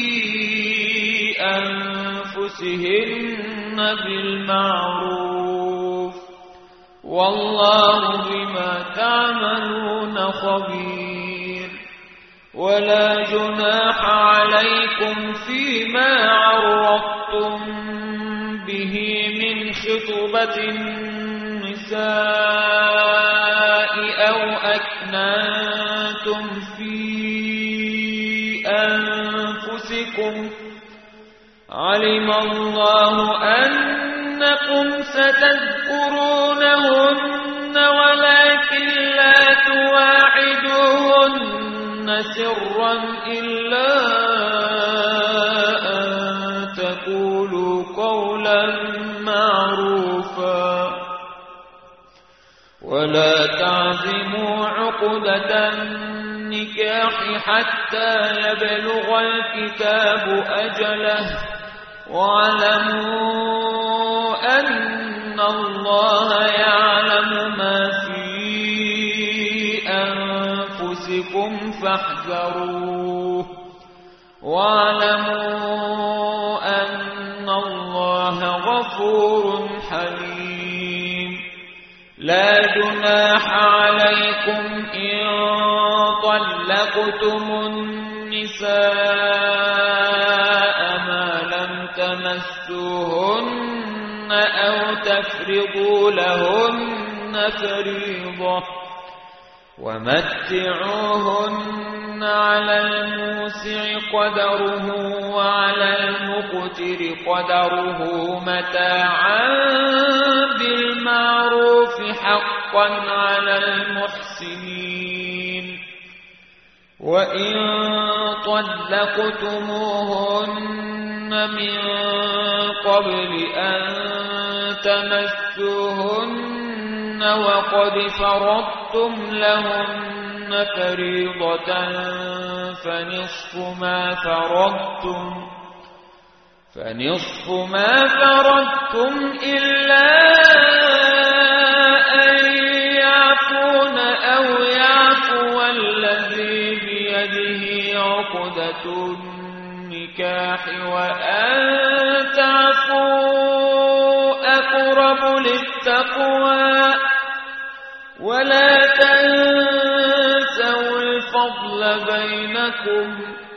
أنفسهن بالمعروف والله بما تعملون خبير ولا جناح عليكم فيما عرضتم به من خطبة النساء أو أكننتم في أنفسكم علم الله أنكم ستذكرونهن ولكن لا تواعدوهن سرا إلا أن تقولوا قولا معروفا ولا تعزموا عقدة النكاح حتى يبلغ الكتاب أجله واعلموا أن الله يعلم ما في أنفسكم فاحذروه واعلموا أن الله غفور حليم لا جناح عليكم إن طلقتم النساء ما لم تمسوهن أو تفرضوا لهن فريضة ومتعوهن على الموسع قدره وعلى المقتر قدره متاعا بالمعروف حقا على المحسنين وإن طلقتموهن من قبل أن تمسوهن وقد فرضتم لهن فريضة فنصف ما فرضتم إلا أن يعفون أو يعفو الذي بيده عقدة النكاح وأن تعفوا أقرب للتقوى ولا تنسوا الفضل بينكم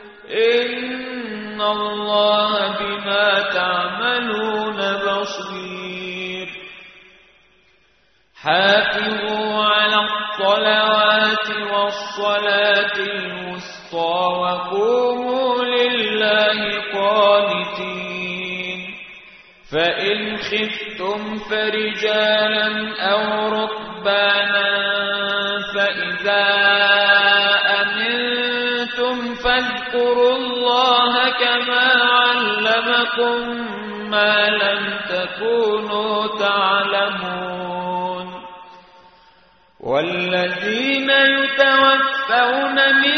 إن الله بما تعملون بصير حافظوا على الصلوات والصلاة الوسطى وقوموا لله قانتين فإن خفتم فرجالا أو ركبانا فإذا أمنتم فاذكروا الله كما علمكم ما لم تكونوا تعلمون والذين يتوفون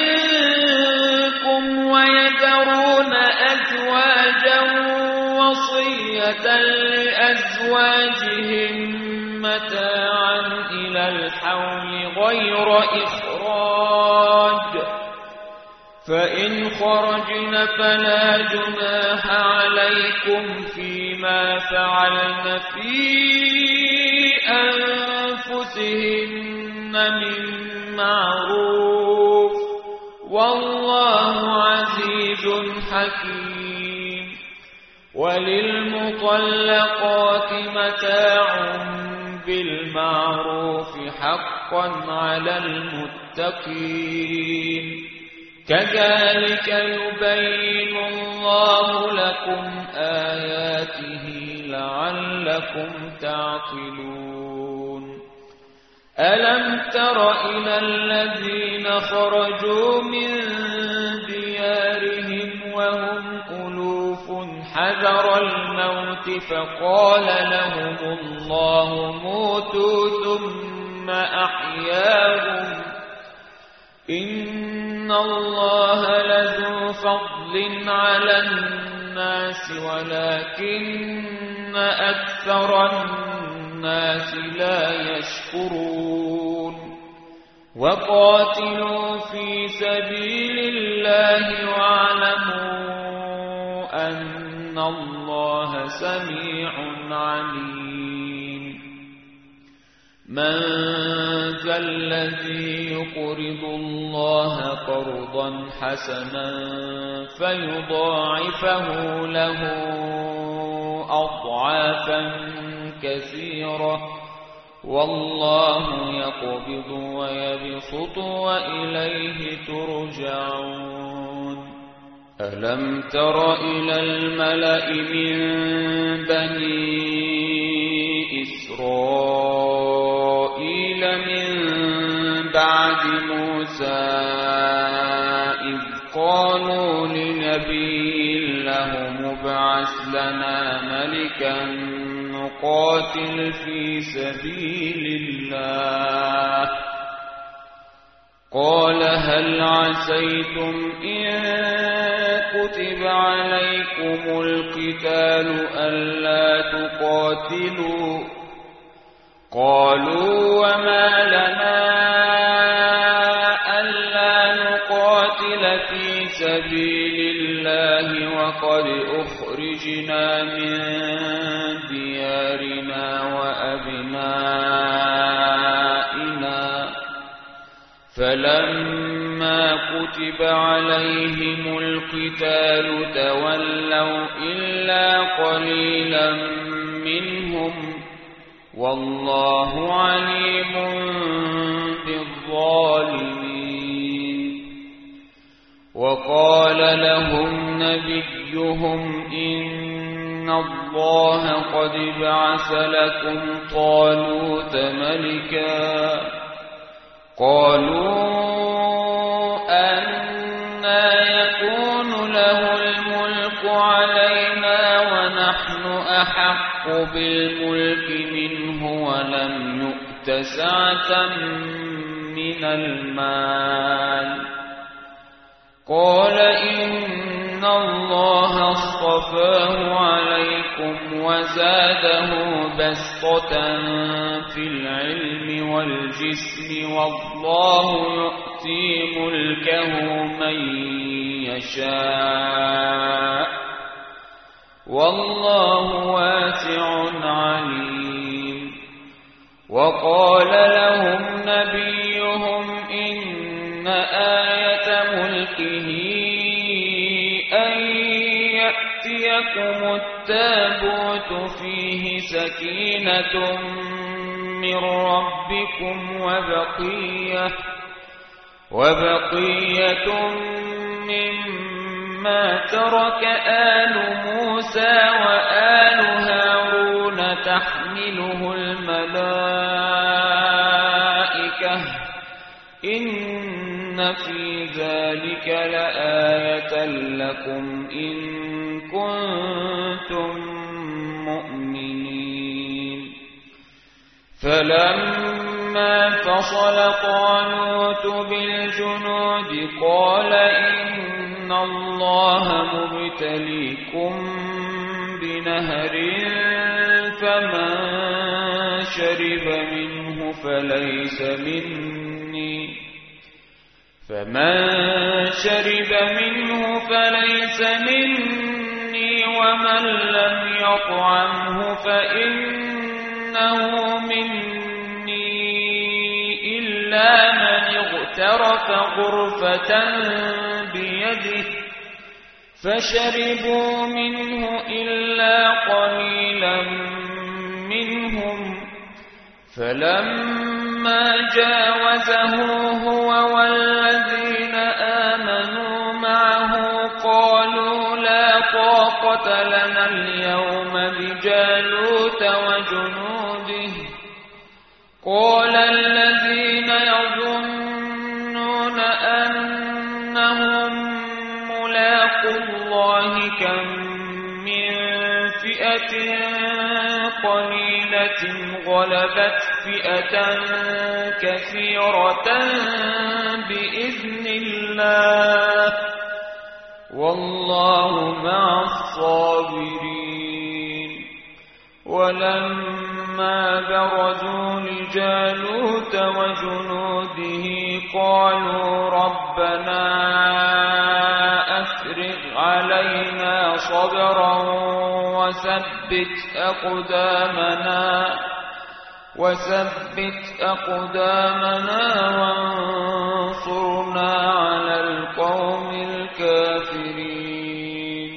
منكم ويذرون أزواجا وصية لأزواجهم متاعا إلى الحول غير إخراج فإن خرجن فلا جناح عليكم فيما فعلن في أنفسهن من معروف والله عزيز حكيم. وللمطلقات متاع بالمعروف حقا على المتقين كذلك يبين الله لكم آياته لعلكم تعقلون. ألم تر إلى الذين خرجوا من ديارهم وهم ألوف حذر الموت فقال لهم الله موتوا ثم أحياهم إن الله لذو فضل على الناس ولكن أكثر الناس لا يشكرون. وقاتلوا في سبيل الله واعلموا أن الله سميع عليم. من ذا الذي يقرض الله قرضا حسنا فيضاعفه له أضعافا كثيرة والله يقبض ويبسط وإليه ترجعون. ألم تر إلى الملأ من بني إسرائيل من بعد موسى إذ قالوا لنبي لهم ابعث لنا ملكا نقاتل في سبيل الله قال هل عسيتم إن كتب عليكم القتال ألا تقاتلوا قالوا وما لنا ألا نقاتل في سبيل الله وقد أخرجنا من ديارنا وأبنائنا فلما كتب عليهم القتال تولوا إلا قليلا منهم والله عليم بالظالمين. وقال لهم نبيهم إن الله قد بعث لكم طالوت ملكا قالوا أنى يكون له الملك علينا ونحن أحق بالملك منه ولم يؤت سعة من المال قال إن الله اصطفاه عليكم وزاده بسطة في العلم والجسم والله يؤتي ملكه من يشاء والله واسع عليم. وقال لهم نبيهم إن آية ملكه أن يأتيكم التابوت فيه سكينة من ربكم وبقية مما ترك آل موسى وآل هارون تحمله الملائكة إن في ذلك لآية لكم إن كنتم مؤمنين. فلما فصل طالوت بالجنود قال إن الله مبتليكم بنهر فمن شرب منه فليس مني ومن لم يطعمه فإنه مني إلا من اغترف غرفة بيده فشربوا منه إلا قليلا منهم فلما جاوزه هو والذين آمنوا معه قالوا لا طاقة لنا اليوم بجالوت وجنوده قال الذين يظنون أنهم ملاقو الله كم من فئة قليلة غلبت فئة كثيرة بإذن الله والله مع الصابرين ولما برزوا لجالوت وجنوده قالوا ربنا أفرغ علينا صبرا وثبت أقدامنا وانصرنا على القوم الكافرين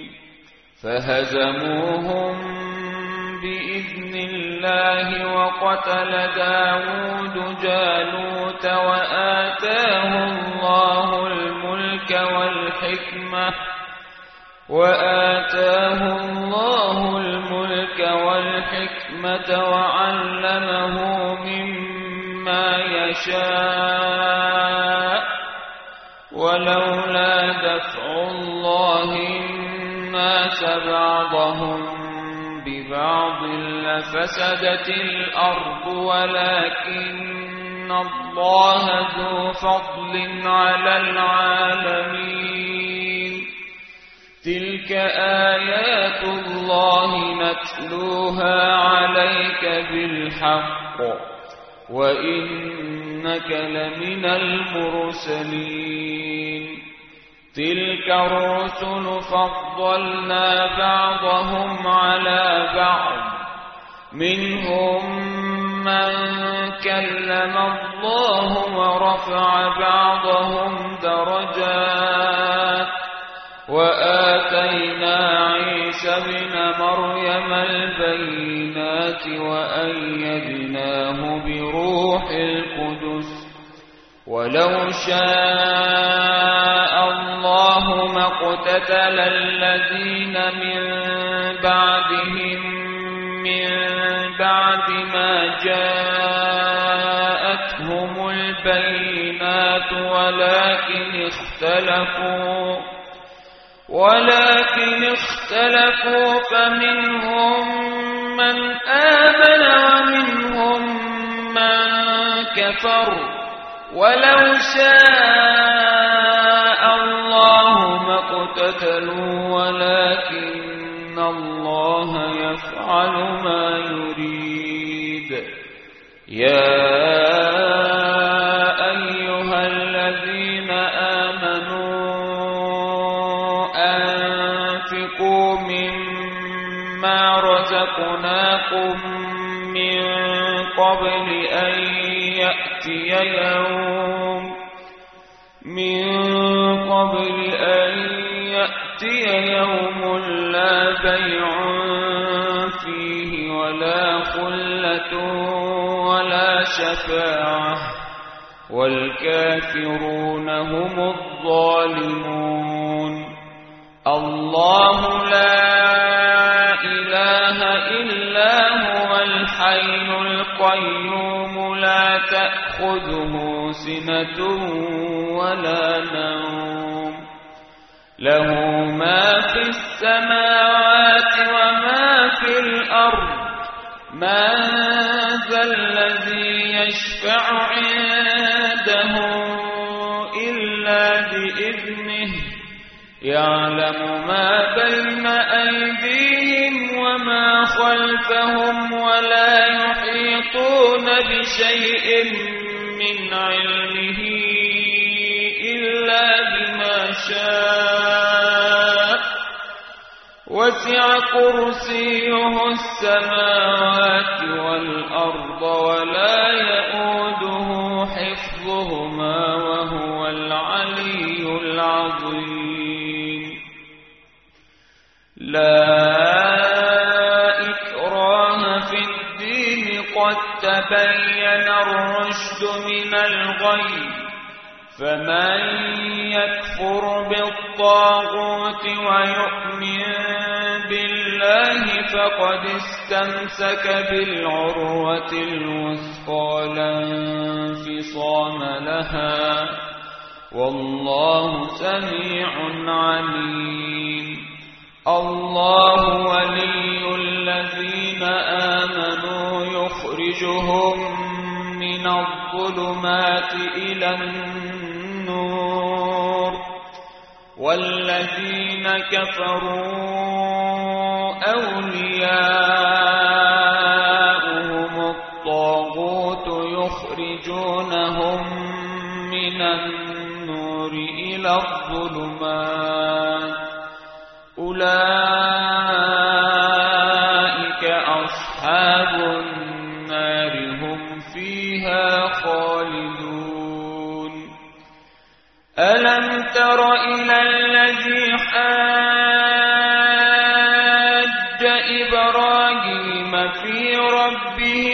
فهزموهم بإذن الله وقتل داود جالوت وآتاه الله الملك والحكمة وعلمه مما يشاء ولولا دفع الله الناس بعضهم ببعض لفسدت الأرض ولكن الله ذو فضل على العالمين تلك آيات الله نتلوها عليك بالحق وإنك لمن المرسلين تلك الرسل فضلنا بعضهم على بعض منهم من كلم الله ورفع بعضهم درجات وآتينا عيسى ابن مريم البينات وأيدناه بروح القدس ولو شاء الله ما اقتتل الذين من بعدهم من بعد ما جاءتهم البينات ولكن اختلفوا فمنهم من آمن ومنهم من كفر ولو شاء الله ما اقتتلوا ولكن الله يفعل ما يريد يا أيها الذين آمنوا أنفقوا مما رزقناكم من قبل أن يأتي يوم لا بيع فيه ولا خلة ولا شفاعة والكافرون هم الظالمون الله لا إله إلا هو الحي القيوم لا تأخذه سنة ولا نوم له ما في السماوات وما في الأرض من ذا الذي يشفع عنده إلا بإذنه يعلم ما بين أيديهم وما خلفهم ولا يحيطون بشيء من علمه إلا بما شاء وسع كرسيه السماوات والأرض ولا يئوده حفظهما وهو العلي العظيم. لا إكراه في الدين قد تبين الرشد من الغي، فمن يكفر بالطاغوت ويؤمن بالله فقد استمسك بالعروة الوثقى لا انفصام لها، والله سميع عليم. الله ولي الذين آمنوا يخرجهم من الظلمات إلى النور، والذين كفروا أولياؤهم الطاغوت يخرجونهم من النور إلى الظلمات، أولئك أصحاب النار هم فيها خالدون. ألم تر إلى الذي حاج إبراهيم في ربه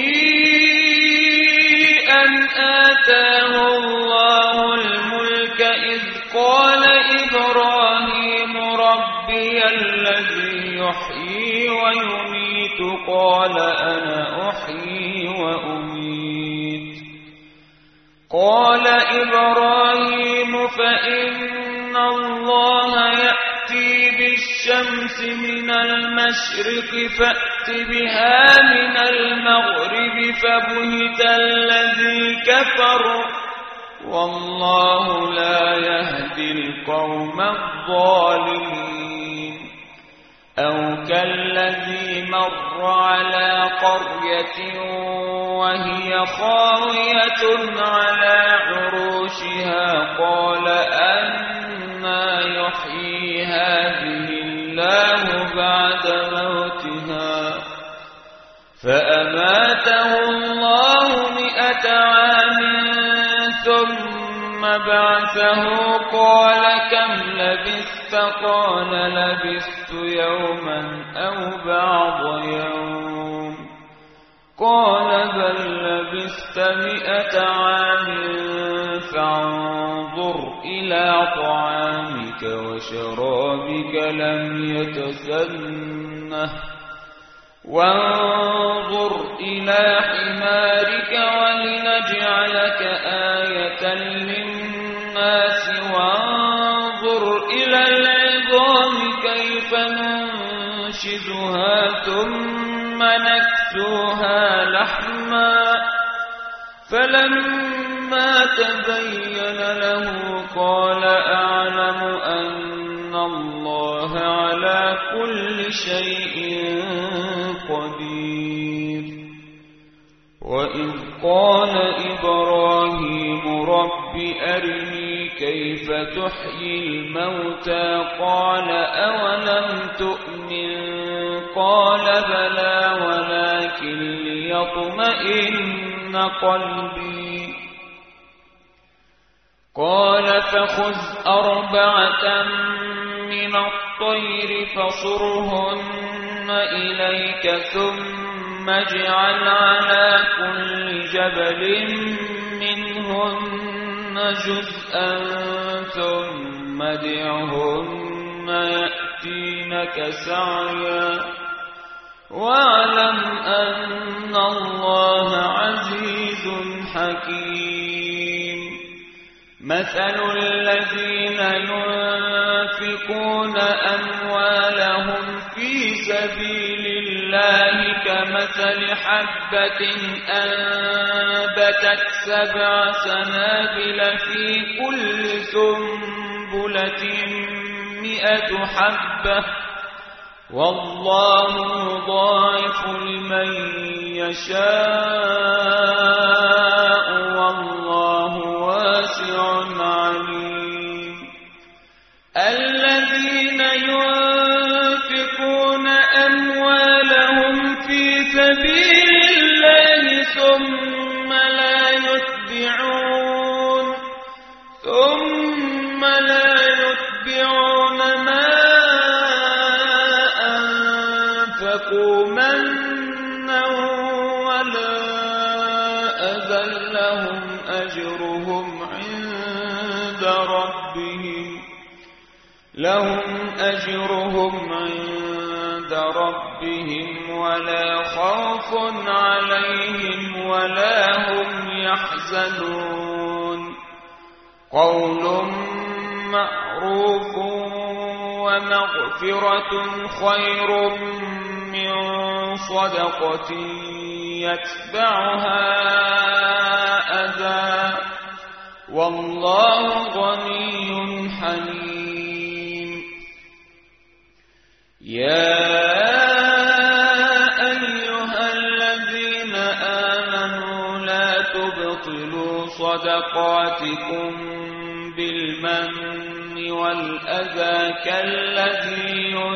أن آتاه الله الملك إذ قال إبراهيم ربي الذي يحيي ويميت قال أنا أحيي وأميت. قال إبراهيم فإن الله يأتي بالشمس من المشرق فأت بها من المغرب فبهت الذي كفر والله لا يهدي القوم الظالمين. أو كالذي مر على قرية وهي خاوية على عروشها قال أنى يحيي هذه الله بعد موتها فأماته الله 100 عام ثم بعثه قال كم لبثت قال لبثت يوما أو بعض يوم قال بل لبثت 100 عام فانظر إلى طعامك وشرابك لم يتسنه وانظر إلى حمارك ولنجعلك آية للناس وانظر إلى العظام كيف ننشزها ثم نكسوها لحما فلما تبين له قال أعلم أن الله على كل شيء قدير. وإذ قال إبراهيم رب أرني كيف تحيي الموتى قال أولم تؤمن قال بلى ولكن ليطمئن قلبي قال فخذ 4 من الطير فصرهن إليك ثم اجعل على كل جبل منهن جزءا ثم ادعهن يأتينك سعيا واعلم أن الله عزيز حكيم. مثل الذين ينفقون أموالهم في سبيل الله كمثل حبة أنبتت 7 سنابل في كل سنبلة 100 حبة والله يضاعف لمن يشاء والله واسع عليم. الذين ينفقون ثم لا يتبعون ما أنفقوا منا ولا أذى لهم أجرهم عند ربهم ولا خوف عليهم ولا هم يحزنون قول معروف ومغفرة خير من صدقة يتبعها أذى والله غني حليم يا أيها الذين آمنوا لا تبطلوا صدقاتكم بالمن والأذى كالذي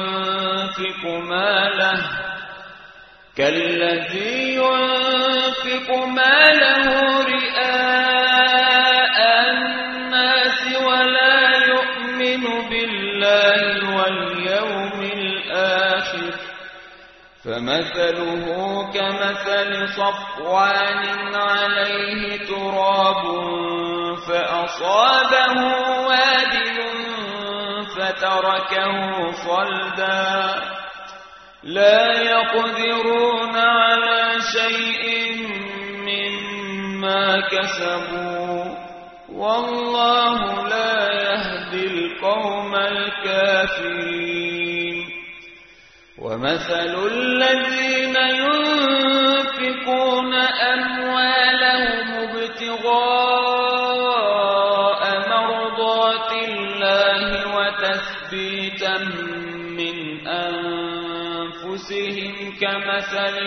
ينفق ماله رئاء الناس ولا يؤمن بالله واليوم الآخر فمثله كمثل صفوان عليه تراب فأصابه وابل فتركه صلدا لا يقدرون على شيء مما كسبوا والله لا يهدي القوم الكافرين ومثل الذين ينفقون أموالهم ابتغاء مرضات الله وتثبيتا من أنفسهم كمثل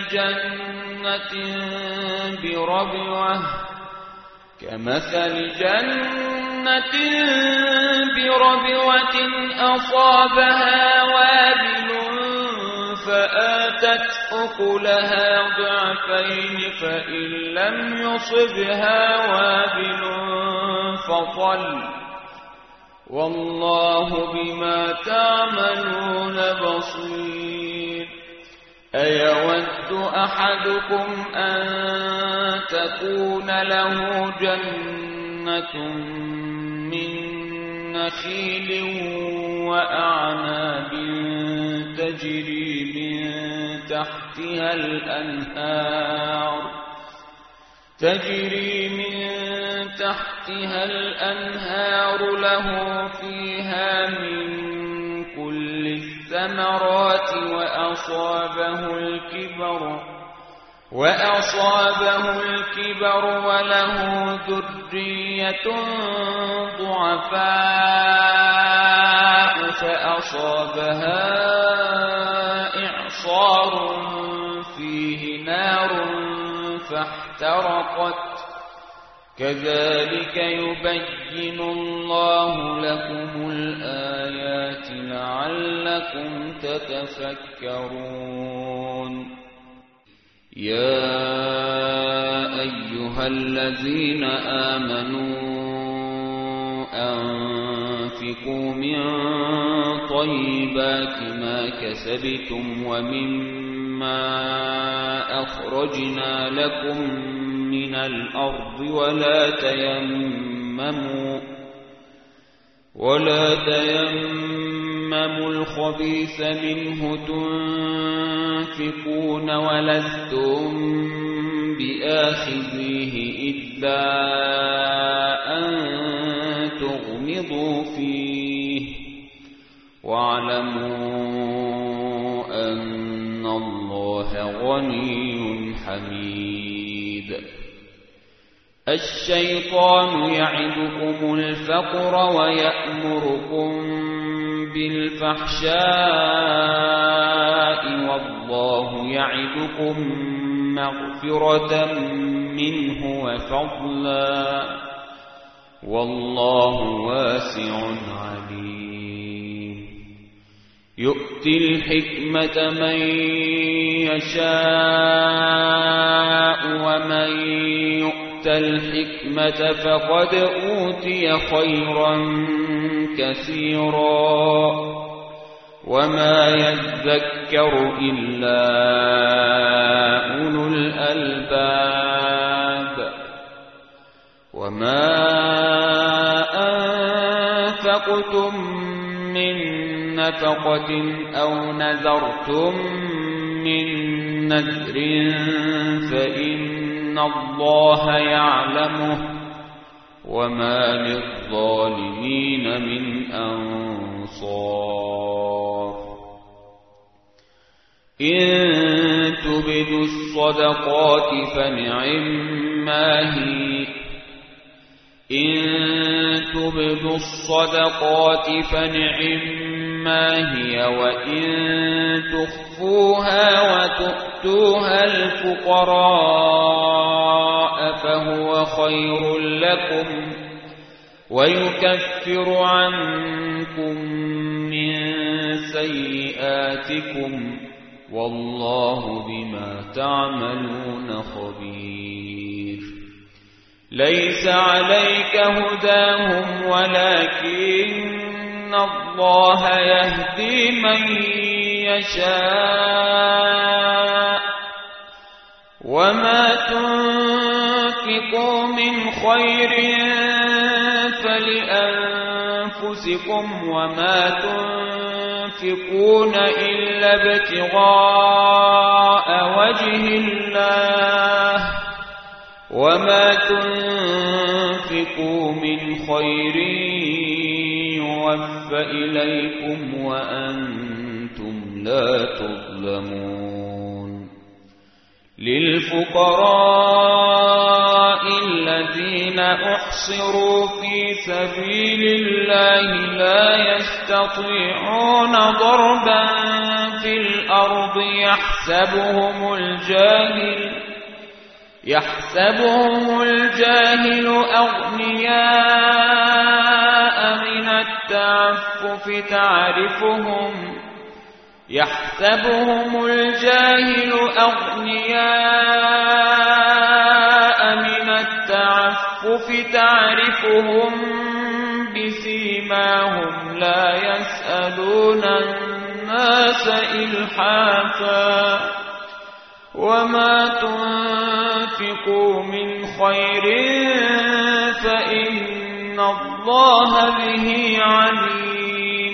جنة بربوة أصابها وابل فآتت أكلها ضعفين فإن لم يصبها وابل فطل والله بما تعملون بصير أيود أحدكم أن تكون له جنة من نخيل وأعناب تجري من تحتها الأنهار له فيها من كل الثمرات وأصابه الكبر وله ذرية ضعفاء فأصابها إعصار فيه نار فاحترقت كذلك يبين الله لكم الآيات لعلكم تتفكرون يا أيها الذين آمنوا أنفقوا من طيبات ما كسبتم ومما أخرجنا لكم من الأرض ولا تيمموا الخبيث منه تنفقون ولستم بآخذيه إلا أن تغمضوا فيه واعلموا أن الله غني حميد الشيطان يعدكم الفقر ويأمركم بالفحشاء والله يعدكم مغفرة منه وفضلا والله واسع عليم يؤتي الحكمة من يشاء ومن يؤت يؤت الحكمة فقد أوتي خيرا كثيرا وما يذكر إلا أولو الألباب وما أنفقتم من نفقة أو نذرتم من نذر فإن الله يعلمه وما للظالمين من أنصار إن تبدوا الصدقات فنعما هي إن تبدوا الصدقات فنعما هي وإن تخفوها وتؤتوها الفقراء فهو خير لكم ويكفر عنكم من سيئاتكم والله بما تعملون خبير ليس عليك هداهم ولكن الله يهدي من يشاء وما تنفقوا من خير فلأنفسكم وما تنفقون إلا ابتغاء وجه الله وما تنفقوا من خير يوفى إليكم وأنتم لا تظلمون للفقراء الذين أحصروا في سبيل الله لا يستطيعون ضربا في الأرض يحسبهم الجاهل أغنياء من التعفف تعرفهم بسيماهم لا يسألون الناس إلحافا وما تنفقوا من خير فإن الله به عليم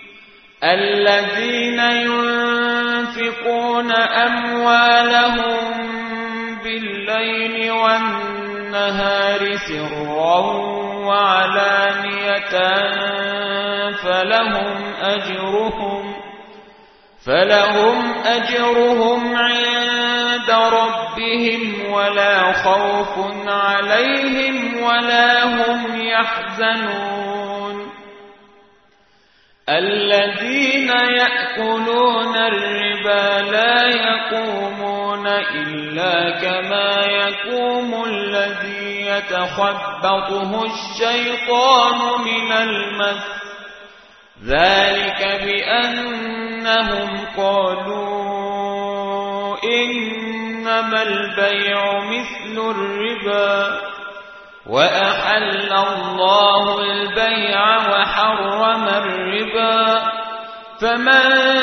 الذين ينفقون أموالهم بالليل والنهار سرا وعلانية فلهم أجرهم عند ربهم ولا خوف عليهم ولا هم يحزنون الذين يأكلون الربا لا يقومون إلا كما يقوم الذي يتخبطه الشيطان من المس ذلك بأنهم قالوا إنما البيع مثل الربا وأحل الله البيع وحرم الربا فمن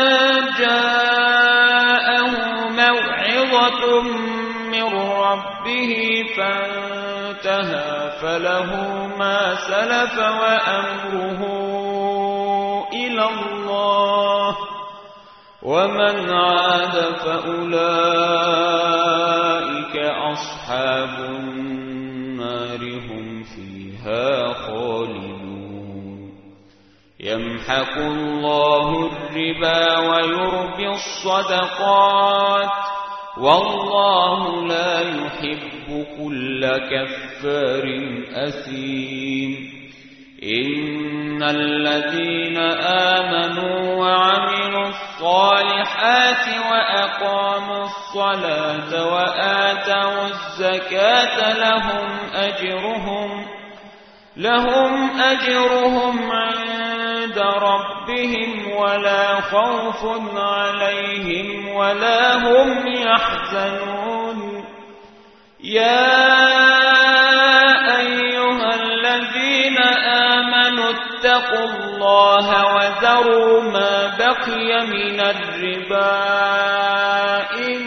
جاءه موعظة من ربه فانتهى فله ما سلف وأمره إلى الله ومن عاد فأولئك أصحاب النار هم فيها خالدون يمحق الله الربا ويربي الصدقات والله لا يحب كل كفار أثيم إن الذين آمنوا وعملوا الصالحات وأقاموا الصلاة وآتوا الزكاة لهم أجرهم عند ربهم ولا خوف عليهم ولا هم يحزنون يا آمنوا اتقوا الله وذروا ما بقي من الربا إن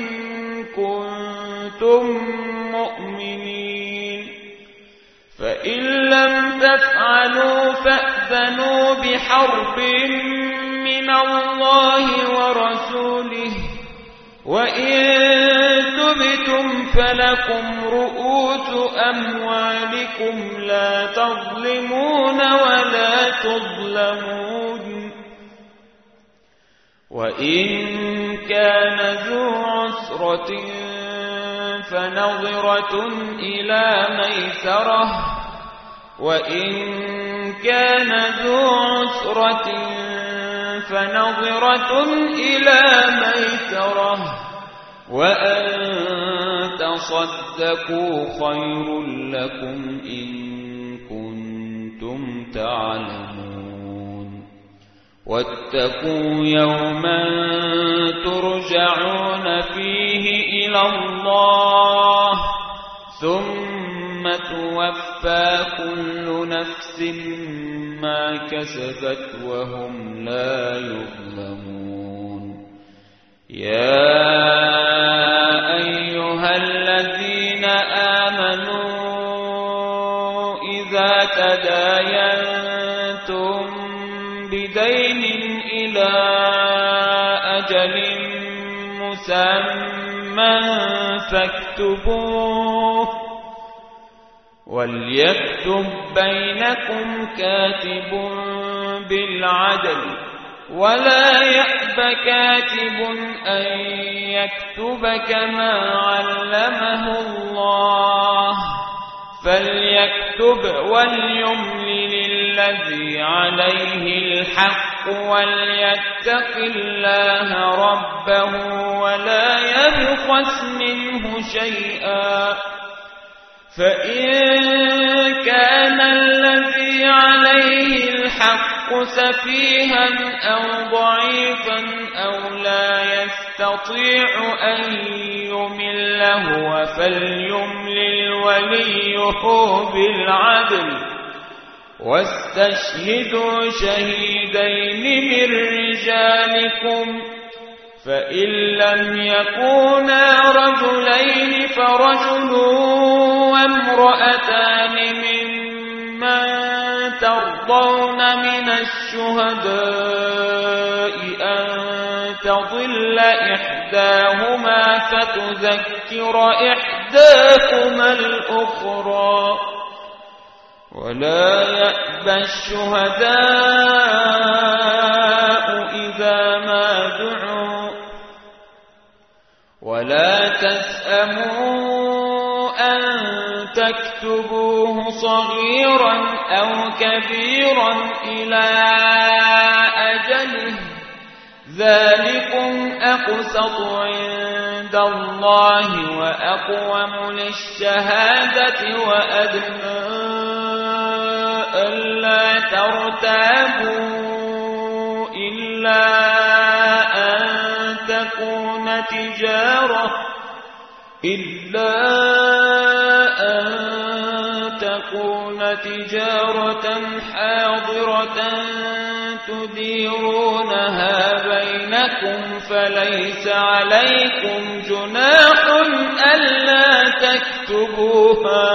كنتم مؤمنين فإن لم تفعلوا فأذنوا بحرب من الله ورسوله وإن تبتم فلكم رؤوس أموالكم لا تظلمون ولا تظلمون وإن كان ذو عسرة فنظرة إلى ميسرة وإن كان ذو عسرة فنظرة إلى ميسرة وأن تصدقوا خير لكم إن كنتم تعلمون واتقوا يوما ترجعون فيه إلى الله ثم توفى كل نفس ما كسبت وهم لا يظلمون يا أيها الذين آمنوا إذا تداينتم بدين إلى أجل مسمى فاكتبوه وليكتب بينكم كاتب بالعدل ولا يأب كاتب أن يكتب كما علمه الله فليكتب وليملل الذي عليه الحق وليتق الله ربه ولا يبخس منه شيئا فإن كان الذي عليه الحق سفيها أو ضعيفا أو لا يستطيع أن يمل هو فليملل وليه بالعدل واستشهدوا شهيدين من رجالكم فإن لم يكونا رجلين فرجل وامرأتان ممن ترضون من الشهداء أن تضل إحداهما فتذكر إحداهما الأخرى ولا يأبى الشهداء إذا ما دعوا ولا تسأموا أن تكتبوه صغيرا أو كبيرا إلى أجله ذلكم أقسط عند الله وأقوم للشهادة وأدنى ألا ترتابوا إلا أن تكون تجارة حاضرة تديرونها بينكم فليس عليكم جناح ألا تكتبوها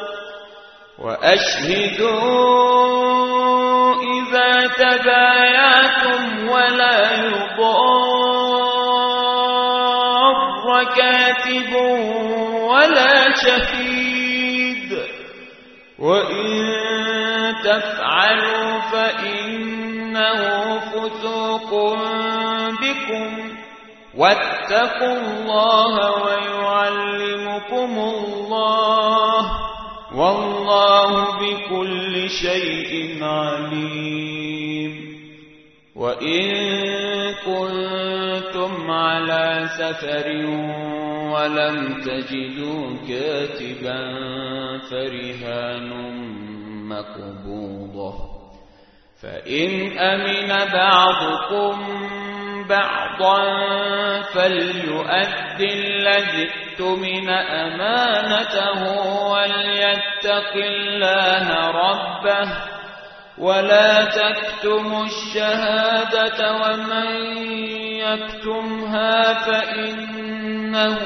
وأشهدوا إذا تبايعتم ولا يضار كاتب ولا شهيد وإن تفعلوا فإنه فسوق بكم واتقوا الله ويعلمكم الله والله بكل شيء عليم وإن كنتم على سفر ولم تجدوا كاتبا فرهان مقبوضة فإن أمن بعضكم بعضا فليؤدي الذي اؤتمن أمانته وليتق الله ربه ولا تكتموا الشهادة ومن يكتمها فإنه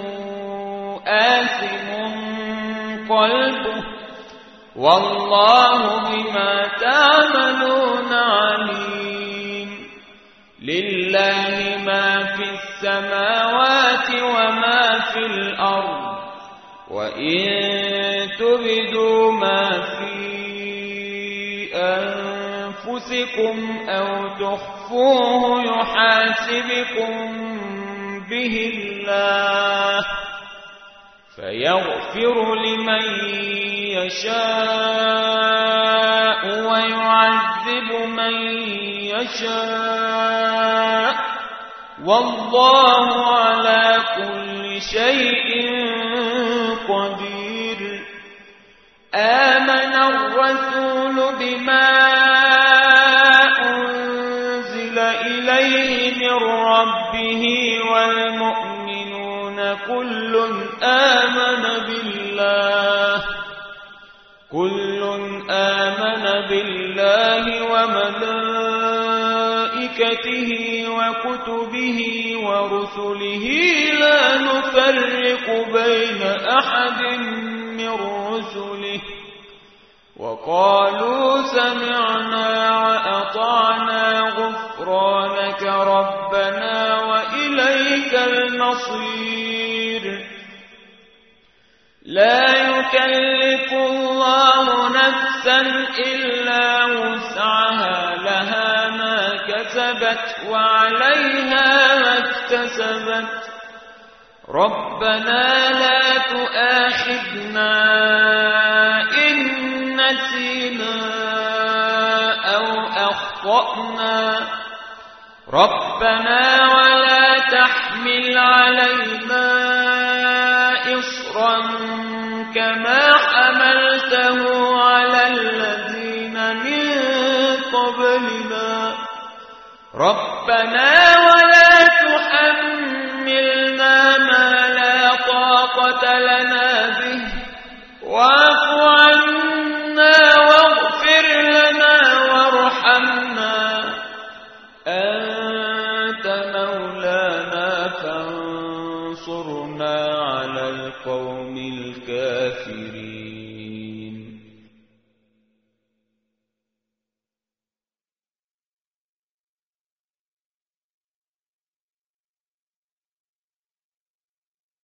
آثم قلبه والله بما تعملون عليم. لله ما في السماوات وما في الأرض وإن تبدوا ما في أنفسكم أو تخفوه يحاسبكم به الله فيغفر لمن يشاء ويعذب من يشاء والله على كل شيء قدير. آمن الرسول بما أنزل إليه من ربه والمؤمنون كل آمن بالله وملائكته وكتبه ورسله لا نفرق بين أحد من رسله وقالوا سمعنا وأطعنا غفرانك ربنا وإليك المصير. لا يكلف الله نفسا إلا وسعها لها ما كسبت وعليها ما اكتسبت ربنا لا تؤاخذنا إن نسينا أو أخطأنا ربنا ولا تحمل علينا إصرا كما حملته على الذين من قبلنا ربنا ولا تحملنا ما لا طاقة لنا به واعف عنا واغفر لنا وارحمنا أنت مولانا فانصرنا على القوم الكافرين.